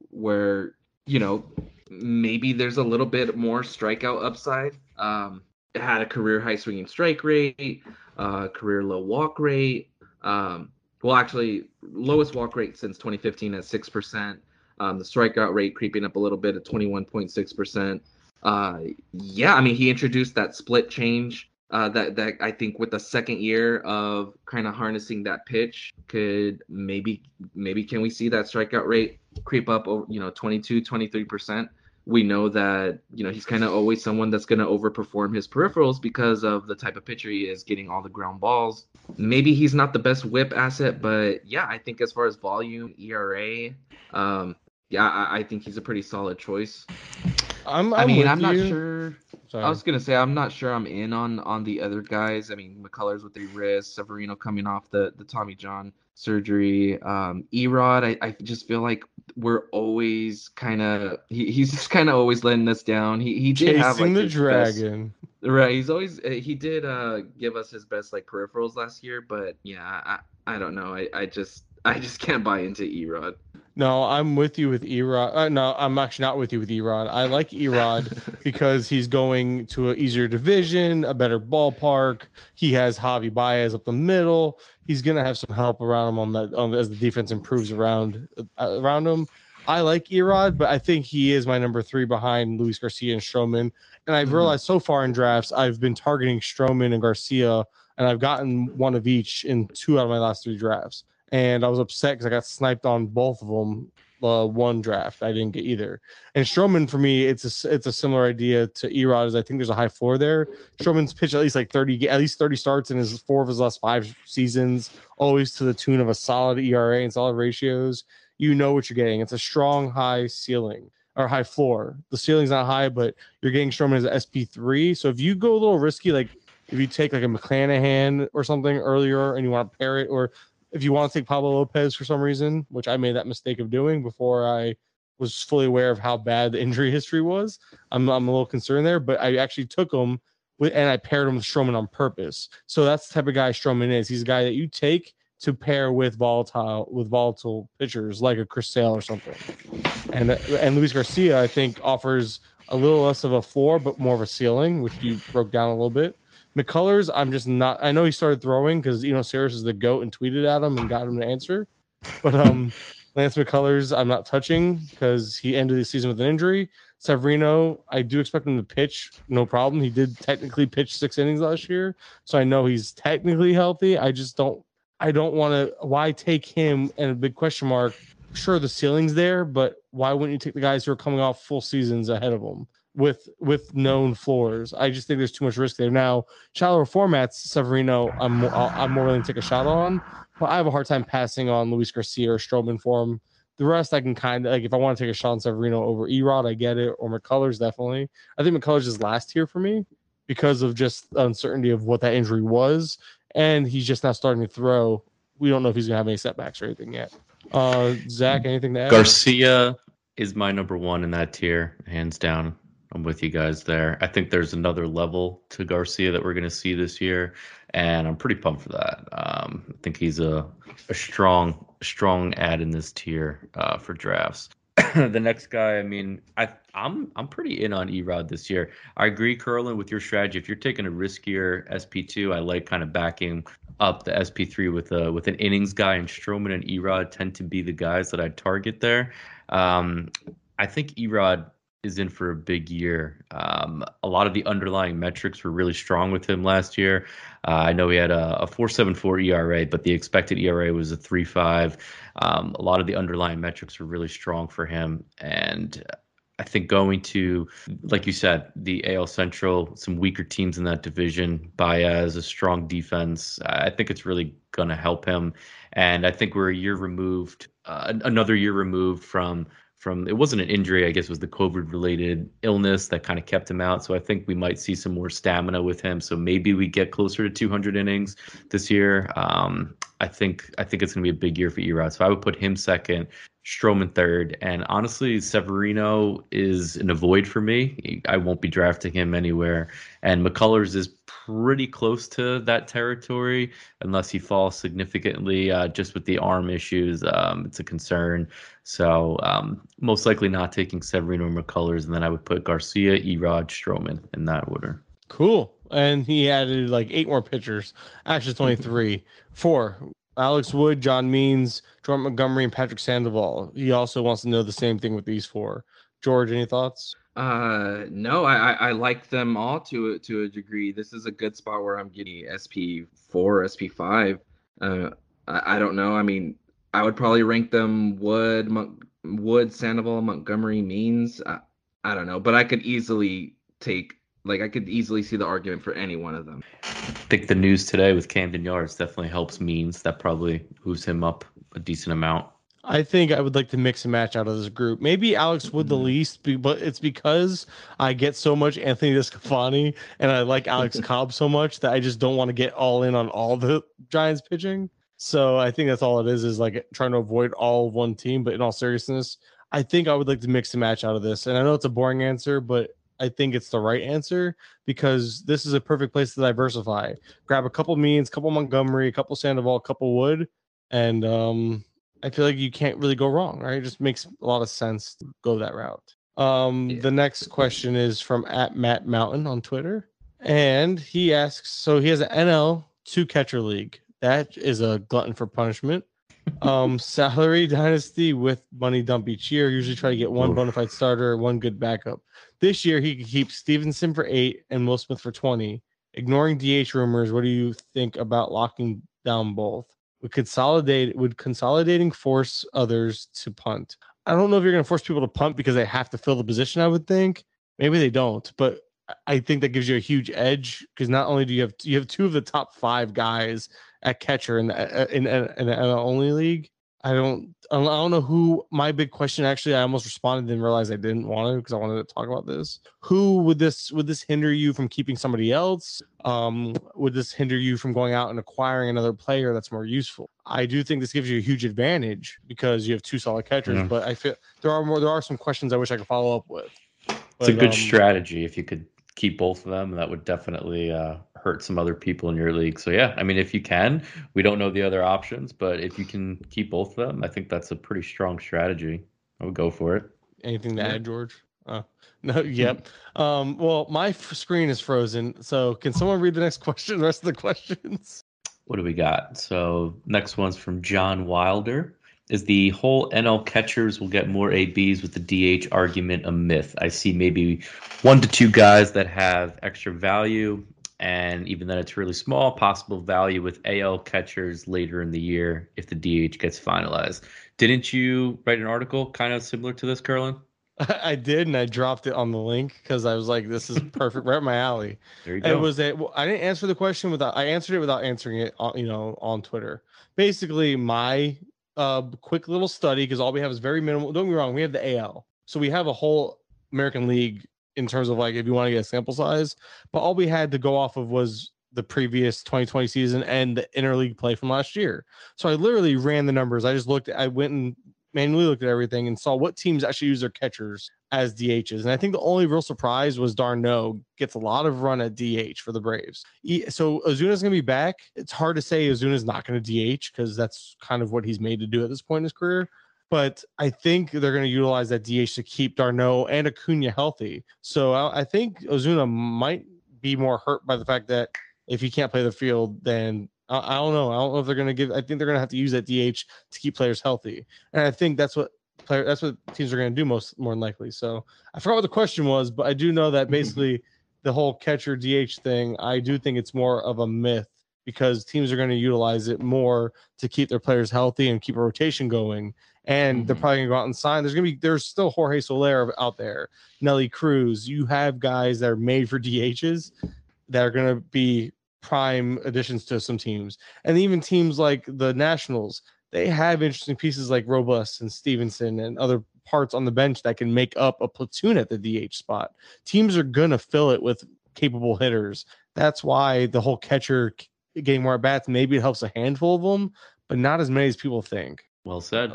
where, you know, maybe there's a little bit more strikeout upside. Um, it had a career high swinging strike rate, uh, career low walk rate. Um, well, actually, lowest walk rate since twenty fifteen at six percent. Um, the strikeout rate creeping up a little bit at twenty-one point six percent. Uh, yeah, I mean, he introduced that split change. Uh, that that I think with the second year of kind of harnessing that pitch, could maybe maybe can we see that strikeout rate creep up over, you know, twenty-two, twenty-three percent. We know that, you know, he's kind of always someone that's going to overperform his peripherals because of the type of pitcher he is, getting all the ground balls. Maybe he's not the best whip asset, but yeah, I think as far as volume, E R A, um, yeah, I, I think he's a pretty solid choice. I'm, I'm I mean, with I'm not you. sure. Sorry. I was gonna say I'm not sure I'm in on on the other guys. I mean, McCullers with the wrist, Severino coming off the the Tommy John surgery, um, Erod. I, I just feel like we're always kind of he, he's just kind of always letting us down. He he did Chasing have like the his dragon. best, right? He's always he did uh give us his best like peripherals last year, but yeah, I I don't know. I I just I just can't buy into Erod. No, I'm with you with Erod. Uh, no, I'm actually not with you with Erod. I like Erod because he's going to an easier division, a better ballpark. He has Javi Baez up the middle. He's gonna have some help around him on that on, as the defense improves around uh, around him. I like Erod, but I think he is my number three behind Luis Garcia and Stroman. And I've Mm-hmm. realized so far in drafts, I've been targeting Stroman and Garcia, and I've gotten one of each in two out of my last three drafts. And I was upset because I got sniped on both of them. Uh, one draft, I didn't get either. And Stroman, for me, it's a it's a similar idea to Erod. As I think there's a high floor there. Stroman's pitched at least like thirty, at least thirty starts in his four of his last five seasons, always to the tune of a solid E R A and solid ratios. You know what you're getting. It's a strong high ceiling or high floor. The ceiling's not high, but you're getting Stroman as an S P three. So if you go a little risky, like if you take like a McClanahan or something earlier and you want to pair it, or if you want to take Pablo Lopez for some reason, which I made that mistake of doing before I was fully aware of how bad the injury history was, I'm I'm a little concerned there. But I actually took him with, and I paired him with Stroman on purpose. So that's the type of guy Stroman is. He's a guy that you take to pair with volatile with volatile pitchers like a Chris Sale or something. And and Luis Garcia, I think, offers a little less of a floor, but more of a ceiling, which you broke down a little bit. McCullers, I'm just not. I know he started throwing because you know Saris is the GOAT and tweeted at him and got him to answer. But um, Lance McCullers, I'm not touching because he ended the season with an injury. Severino, I do expect him to pitch, no problem. He did technically pitch six innings last year, so I know he's technically healthy. I just don't. I don't want to. Why take him and a big question mark? Sure, the ceiling's there, but why wouldn't you take the guys who are coming off full seasons ahead of him? With with known floors, I just think there's too much risk there. Now, shallower formats, Severino, I'm I'm more willing to take a shot on, but I have a hard time passing on Luis Garcia or Stroman for him. The rest, I can kind of like if I want to take a shot on Severino over Erod, I get it, or McCullers definitely. I think McCullers is last here for me because of just the uncertainty of what that injury was, and he's just not starting to throw. We don't know if he's gonna have any setbacks or anything yet. Uh, Zach, anything to add? Garcia is my number one in that tier, hands down. I'm with you guys there. I think there's another level to Garcia that we're going to see this year, and I'm pretty pumped for that. Um, I think he's a, a strong, strong add in this tier uh, for drafts. The next guy, I mean, I, I'm I'm pretty in on Erod this year. I agree, Curlin, with your strategy. If you're taking a riskier S P two, I like kind of backing up the S P three with a with an innings guy, and Stroman and Erod tend to be the guys that I target there. Um, I think Erod is in for a big year. Um, a lot of the underlying metrics were really strong with him last year. Uh, I know he had a, a four point seven four E R A, but the expected E R A was a three point five. Um, a lot of the underlying metrics were really strong for him. And I think going to, like you said, the A L Central, some weaker teams in that division, Baez, a strong defense, I think it's really going to help him. And I think we're a year removed, uh, another year removed from From it wasn't an injury, I guess it was the COVID related illness that kind of kept him out. So I think we might see some more stamina with him. So maybe we get closer to two hundred innings this year. Um, I think I think it's going to be a big year for Erod. So I would put him second, Stroman third, and honestly, Severino is an avoid for me. I won't be drafting him anywhere, and McCullers is pretty close to that territory unless he falls significantly. Uh, just with the arm issues, um, it's a concern. So um, most likely not taking Severino or McCullers, and then I would put Garcia, Erod, Stroman in that order. Cool. And he added like eight more pitchers. Actually, it's only three. Four. Alex Wood, John Means, Jordan Montgomery, and Patrick Sandoval. He also wants to know the same thing with these four. George, any thoughts? Uh, no, I, I, I like them all to a, to a degree. This is a good spot where I'm getting S P four, S P five. Uh, I, I don't know. I mean, I would probably rank them Wood, Mon- Wood, Sandoval, Montgomery, Means. I, I don't know, but I could easily take. Like, I could easily see the argument for any one of them. I think the news today with Camden Yards definitely helps Means. That probably moves him up a decent amount. I think I would like to mix and match out of this group. Maybe Alex Wood the least, but it's because I get so much Anthony Descalfani and I like Alex Cobb so much that I just don't want to get all in on all the Giants pitching. So I think that's all it is, is like trying to avoid all one team. But in all seriousness, I think I would like to mix and match out of this. And I know it's a boring answer, but I think it's the right answer because this is a perfect place to diversify. Grab a couple Means, couple Montgomery, a couple Sandoval, a couple Wood, and um, I feel like you can't really go wrong, right? It just makes a lot of sense to go that route. Um, Yeah. The next question is from at Matt Mountain on Twitter, and he asks, so he has an N L two catcher league. That is a glutton for punishment. Um, salary dynasty with money dump each year. Usually try to get one Oof. bona fide starter, one good backup. This year he could keep Stevenson for eight and Will Smith for twenty. Ignoring D H rumors, what do you think about locking down both? Would consolidate would consolidating force others to punt? I don't know if you're going to force people to punt because they have to fill the position. I would think maybe they don't, but I think that gives you a huge edge because not only do you have you have two of the top five guys at catcher in the in, in, in the N L only league. I don't I don't know who. My big question, actually, I almost responded and realized I didn't want to because I wanted to talk about this. Who would this would this hinder you from keeping somebody else? Um, would this hinder you from going out and acquiring another player that's more useful? I do think this gives you a huge advantage because you have two solid catchers, Yeah. but I feel there are more there are some questions I wish I could follow up with. It's But, a good um, strategy if you could keep both of them. That would definitely uh, hurt some other people in your league. So yeah, I mean, if you can, we don't know the other options, but if you can keep both of them, I think that's a pretty strong strategy. I would go for it. Anything to Yeah. add, George? Oh, no, yep. Um, well, my f- screen is frozen, so can someone read the next question, the rest of the questions? What do we got? So next one's from John Wilder. Is the whole N L catchers will get more A Bs with the D H argument a myth? I see maybe one to two guys that have extra value, and even then it's really small, possible value with A L catchers later in the year if the D H gets finalized. Didn't you write an article kind of similar to this, Curlin? I did, and I dropped it on the link because I was like, "This is perfect, right up my alley." There you It go. was a. Well, I didn't answer the question without. I answered it without answering it. On, you know, on Twitter. Basically, my uh quick little study because all we have is very minimal. Don't get me wrong, we have the A L, so we have a whole American League in terms of like if you want to get a sample size. But all we had to go off of was the previous twenty twenty season and the interleague play from last year. So I literally ran the numbers. I just looked. I went and manually looked at everything and saw what teams actually use their catchers as D Hs. And I think the only real surprise was d'Arnaud gets a lot of run at D H for the Braves. He, so Ozuna's going to be back. It's hard to say Ozuna's not going to D H because that's kind of what he's made to do at this point in his career. But I think they're going to utilize that D H to keep d'Arnaud and Acuna healthy. So I, I think Ozuna might be more hurt by the fact that if he can't play the field, then I, I don't know. I don't know if they're going to give. I think they're going to have to use that D H to keep players healthy. And I think that's what player. That's what teams are going to do most more than likely. So I forgot what the question was, but I do know that basically the whole catcher D H thing, I do think it's more of a myth because teams are going to utilize it more to keep their players healthy and keep a rotation going. And Mhm. they're probably going to go out and sign. There's going to be there's still Jorge Soler out there, Nelly Cruz. You have guys that are made for D Hs that are going to be prime additions to some teams. And even teams like the Nationals, they have interesting pieces like Robles and Stevenson and other parts on the bench that can make up a platoon at the D H spot. Teams are going to fill it with capable hitters. That's why the whole catcher getting more at bats, maybe it helps a handful of them, but not as many as people think. Well said.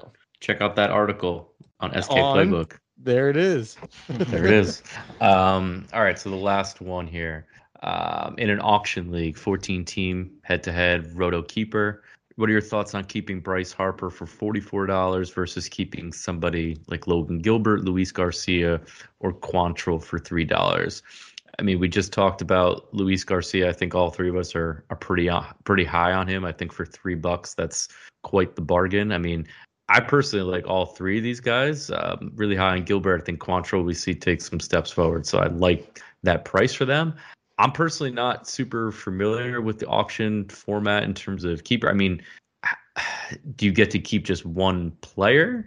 check out that article on S K On- Playbook. There it is. There it is. Um, all right, so the last one here. Um, in an auction league, fourteen team head-to-head Roto Keeper. What are your thoughts on keeping Bryce Harper for forty-four dollars versus keeping somebody like Logan Gilbert, Luis Garcia, or Quantrill for three dollars? I mean, we just talked about Luis Garcia. I think all three of us are are pretty uh, pretty high on him. I think for three bucks, that's quite the bargain. I mean, I personally like all three of these guys. Um, really high on Gilbert. I think Quantrill we see take some steps forward, so I like that price for them. I'm personally not super familiar with the auction format in terms of keeper. I mean, do you get to keep just one player,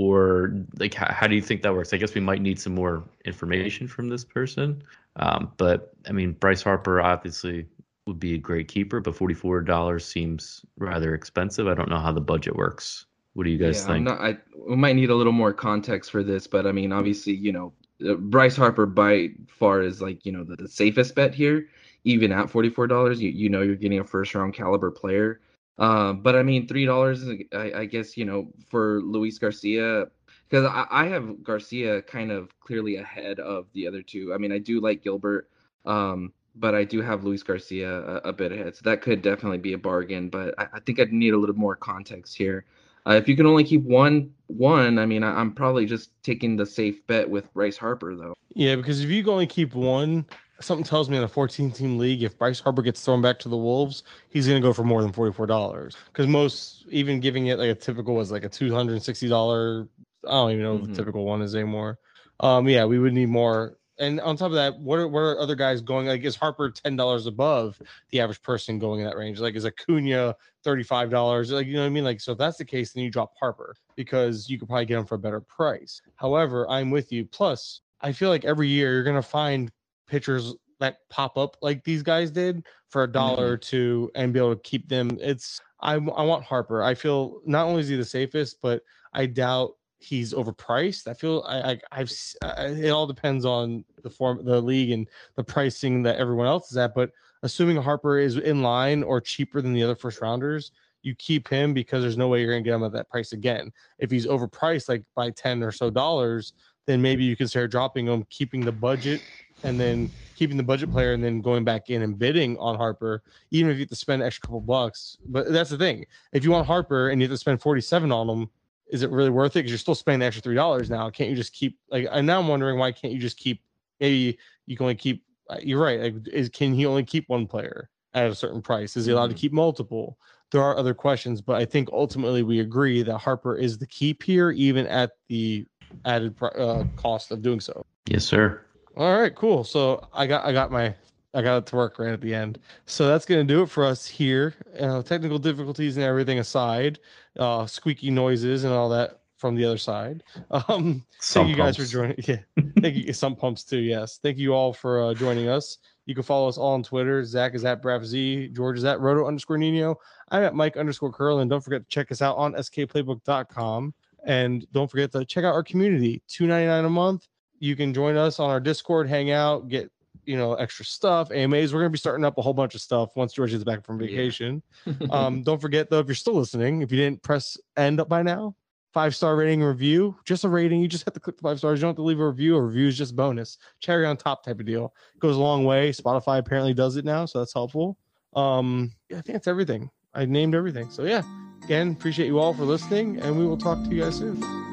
or like how, how do you think that works? I guess we might need some more information from this person. Um, but I mean, Bryce Harper obviously would be a great keeper, but forty-four dollars seems rather expensive. I don't know how the budget works. What do you guys yeah, think? I'm not, I we might need a little more context for this, but I mean, obviously, you know, Bryce Harper by far is like, you know, the, the safest bet here. Even at forty-four dollars, you you know you're getting a first round caliber player. Uh, but I mean, three dollars, I, I guess, you know, for Luis Garcia, because I, I have Garcia kind of clearly ahead of the other two. I mean, I do like Gilbert, um, but I do have Luis Garcia a, a bit ahead, so that could definitely be a bargain. But I, I think I'd need a little more context here. Uh, if you can only keep one, one, I mean, I, I'm probably just taking the safe bet with Bryce Harper, though. Yeah, because if you can only keep one, something tells me in a fourteen-team league, if Bryce Harper gets thrown back to the Wolves, he's going to go for more than forty-four dollars. Because most, even giving it like a typical was like a two hundred sixty dollars, I don't even know Mm-hmm. what the typical one is anymore. Um, yeah, we would need more. And on top of that, what are what are other guys going? Like, is Harper ten dollars above the average person going in that range? Like, is Acuna thirty-five dollars? Like, you know what I mean? Like, so if that's the case, then you drop Harper because you could probably get him for a better price. However, I'm with you. Plus, I feel like every year you're gonna find pitchers that pop up like these guys did for a dollar Mhm. or two and be able to keep them. It's I I want Harper. I feel not only is he the safest, but I doubt he's overpriced. I feel I, I I've I, it all depends on the form, the league, and the pricing that everyone else is at. But assuming Harper is in line or cheaper than the other first rounders, you keep him because there's no way you're gonna get him at that price again. If he's overpriced like by ten or so dollars, then maybe you consider dropping him, keeping the budget, and then keeping the budget player, and then going back in and bidding on Harper, even if you have to spend an extra couple bucks. But that's the thing: if you want Harper and you have to spend forty-seven on him, is it really worth it? Because you're still spending the extra three dollars now. Can't you just keep like? And now I'm wondering why can't you just keep? Maybe you can only keep. You're right. Like, is can he only keep one player at a certain price? Is he allowed Mhm. to keep multiple? There are other questions, but I think ultimately we agree that Harper is the keep here, even at the added uh, cost of doing so. Yes, sir. All right, cool. So I got I got my I got it to work right at the end. So that's gonna do it for us here. Uh, technical difficulties and everything aside, uh, squeaky noises and all that from the other side. Um, Some thank you guys pumps. for joining. Yeah, thank you. Some pumps too. Yes, thank you all for uh, joining us. You can follow us all on Twitter. Zach is at BraffZ. George is at Roto underscore Nino. I'm at Mike underscore Curl. And don't forget to check us out on S K playbook dot com. And don't forget to check out our community. two ninety-nine a month. You can join us on our Discord, hang out, get you know extra stuff, A M As. We're gonna be starting up a whole bunch of stuff once George is back from vacation. um, don't forget though, if you're still listening, if you didn't press end up by now, five star rating and review, just a rating. You just have to click the five stars. You don't have to leave a review. A review is just bonus, cherry on top type of deal. It goes a long way. Spotify apparently does it now, so that's helpful. Um, yeah, I think that's everything. I named everything. So yeah, again, appreciate you all for listening, and we will talk to you guys soon.